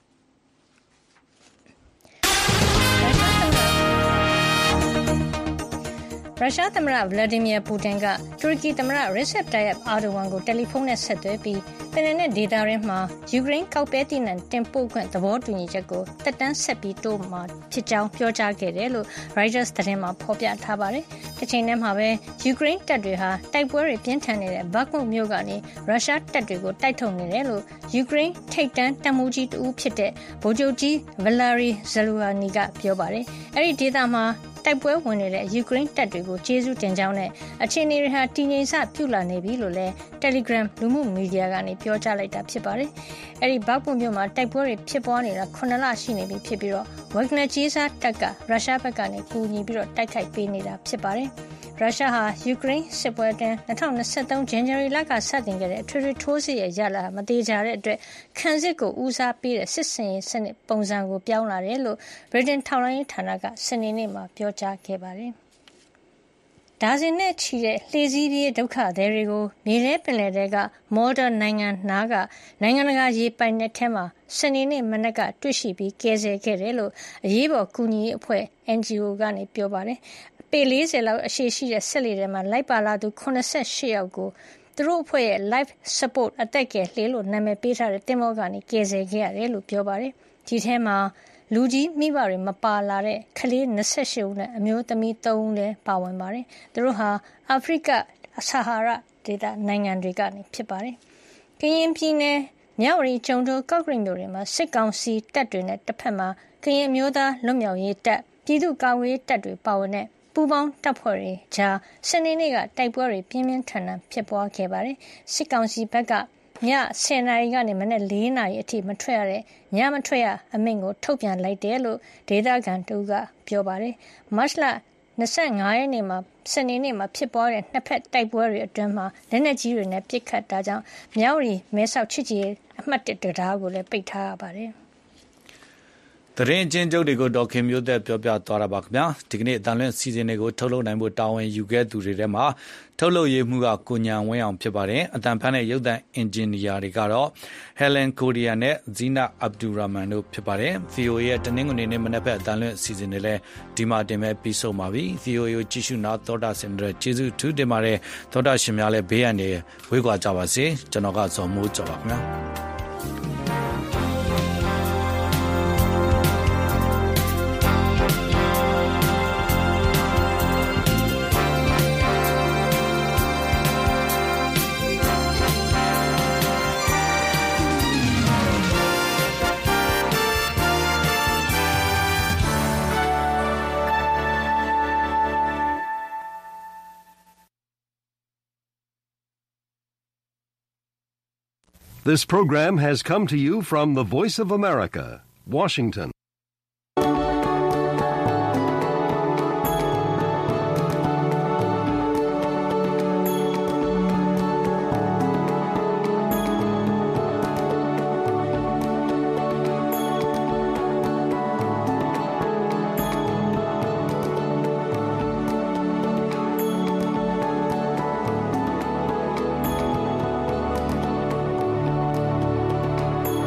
ရုရှားသမ္မတဗလာဒီမီယာပူတင်ကတူရကီသမ္မတရက်ဆက်တိုင်ယပ်အာဒိုဝမ်ကိုတယ်လီဖုန်းနဲ့ဆက်သွယ်ပြီးပင်လယ်နက်ဒေသရင်းမှာယူကရိန်းကောက်ပဲတည်နှံတင်ပို့ခွင့်သဘောတူညီချက်ကိုတက်တန်းဆက်ပြီးတိုးမှာဖြစ်ကြောင်းပြောကြားခဲ့တယ်လို့ Reuters သတင်းမှာဖော်ပြထားပါတယ်။တစ်ချိန်တည်းမှာပဲယူကရိန်းတပ်တွေဟာတိုက်ပွဲတွေပြင်းထန်နေတဲ့ဘတ်မုတ်မြို့ကနေရုရှားတပ်တွေကိုတိုက်ထုတ်နေတယ်လို့ယူကရိန်းထိပ်တန်းတပ်မှူးကြီးတဦးဖြစ်တဲ့ဗိုလ်ချုပ်ကြီးဗလာရီဇလူဟာနီကပြောပါတယ်။အဲဒီဒေသမှာတိုက်ပွဲဝင်နေတဲ့ယူကရိန်းတပ်တွေကိုကျေးဇူးတင်ကြောင်းနဲ့အခြေအနေတွေဟာတည်ငြိမ်စပြုလာနေပြီလို့လည်း Telegram လူမှုမီဒီယာကနေပြောကြားလိုက်တာဖြစ်ပါတယ်။အဲဒီဘတ်ပွန်မြို့မှာတိုက်ပွဲတွေဖြစ်ပွားနေတာ9လရှိနေပြီဖြစ်ပြီးတော့ဝဂနယ်ကျေးစားတပ်ကရုရှားဘက်ကနေကူညီပြီးတော့တိုက်ခိုက်ပေးနေတာဖြစ်ပါတယ်။ရုရှားဟာယူကရိန်းစစ်ပွဲအတွင်း2023 ဇန်နဝါရီလကစတင်ခဲ့တဲ့အထွေထွေထိုးစစ်ရဲ့ရလဒ်ဟာမသေးကြတဲ့အတွက်ခံစစ်ကိုဦးစားပေးတဲ့စစ်စင်ရေးစနစ်ပုံစံကိုပြောင်းလာတယ်လို့ Britain ထောက်လှမ်းရေးဌာနကစနေနေ့မှာပြောကြားခဲ့ပါတယ်။ဒါဇင်နဲ့ချီတဲ့လှေစီးပြေးဒုက္ခသည်တွေကိုမြေထဲပင်လယ်ထဲကမော်ဒ်နိုင်ငံနားကနိုင်ငံတကာရေပိုင်နက်ထဲမှာစနေနေ့မနက်ကတွေ့ရှိပြီးကယ်ဆယ်ခဲ့တယ်လို့အရေးပေါ်ကူညီရေးအဖွဲ့ NGO ကနေပြောပါတယ်။ပေ40လောက်အရှည်ရှိတဲ့ဆက်လေထဲမှာလိုက်ပါလာသူ88ယောက်ကိုသူတို့အဖွဲ့ရဲ့ Life Support အသက်ကယ်လှေလို့နာမည်ပေးထားတဲ့တင်မောကနေကယ်ဆယ်ခဲ့ရတယ်လို့ပြောပါတယ်။ဒီထဲမှာလူကြီးမိဘတွေမပါလာတဲ့ကလေး28ဦးနဲ့အမျိုးသမီး3ဦးလည်းပါဝင်ပါတယ်။သူတို့ဟာအာဖရိကဆာဟာရဒေသနိုင်ငံတွေကနေဖြစ်ပါတယ်။ကရင်ပြည်နယ်မြဝတီကျုံတိုကော့ကရိတ်မြို့တွေမှာစစ်ကောင်စီတပ်တွေနဲ့တစ်ဖက်မှာကရင်မျိုးသားလွတ်မြောက်ရေးတပ်ပြည်သူ့ကာကွယ်ရေးတပ်တွေပါဝင်တဲ့ပူပေါင်းတပ်ဖွဲ့တွေကြားစနေနေ့ကတိုက်ပွဲတွေပြင်းပြင်းထန်ထန်ဖြစ်ပွားခဲ့ပါတယ်။စစ်ကောင်စီဘက်ကည10နာရီကနေမနက်4နာရီအထိမထွက်ရတဲ့ညမထွက်ရအမိန့်ကိုထုတ်ပြန်လိုက်တယ်လို့ဒေသခံတို့ကပြောပါတယ်။မတ်လ25ရက်နေ့မှာစနေနေ့မှာဖြစ်ပွားတဲ့နှစ်ဖက်တိုက်ပွဲတွေအတွင်းမှာလက်နက်ကြီးတွေနဲ့ပစ်ခတ်တာကြောင့်မြဝတီမဲဆောက်ချစ်ကြည်အမှတ်1တရားကိုလည်းပိတ်ထားရပါတယ်။သတင်းအချင်းချုပ်တွေကိုဒေါက်ခင်မျိုးသက်ပြောပြသွားတာပါခင်ဗျာဒီကနေ့အတန်လွင့်စီစဉ်တွေကိုထုတ်လုပ်နိုင်ဖို့တာဝန်ယူခဲ့သူတွေထဲမှာထုတ်လုပ်ရေးမှုကကိုညံဝင်းအောင်ဖြစ်ပါတယ်အတန်ဖန်တဲ့ရုပ်သံအင်ဂျင်နီယာတွေကတော့ Helen Kodia နဲ့ Zina Abdurrahman တို့ဖြစ်ပါတယ် VOA ရဲ့တနင်္ဂနွေနေ့မနက်ဘက်အတန်လွင့်စီစဉ်တွေလည်းဒီမှာတင်မဲ့ပြီးဆုံးပါပြီ VOA ကိုကြည့်ရှုနာသောတာဆင်တဲ့ကျေးဇူးထူးတင်ပါတယ်သောတာရှင်များလည်းဘေးရန်တွေဝေးကွာကြပါစေကျွန်တော်ကဇော်မိုးကျော်ပါခင်ဗျာ This program has come to you from the Voice of America, Washington.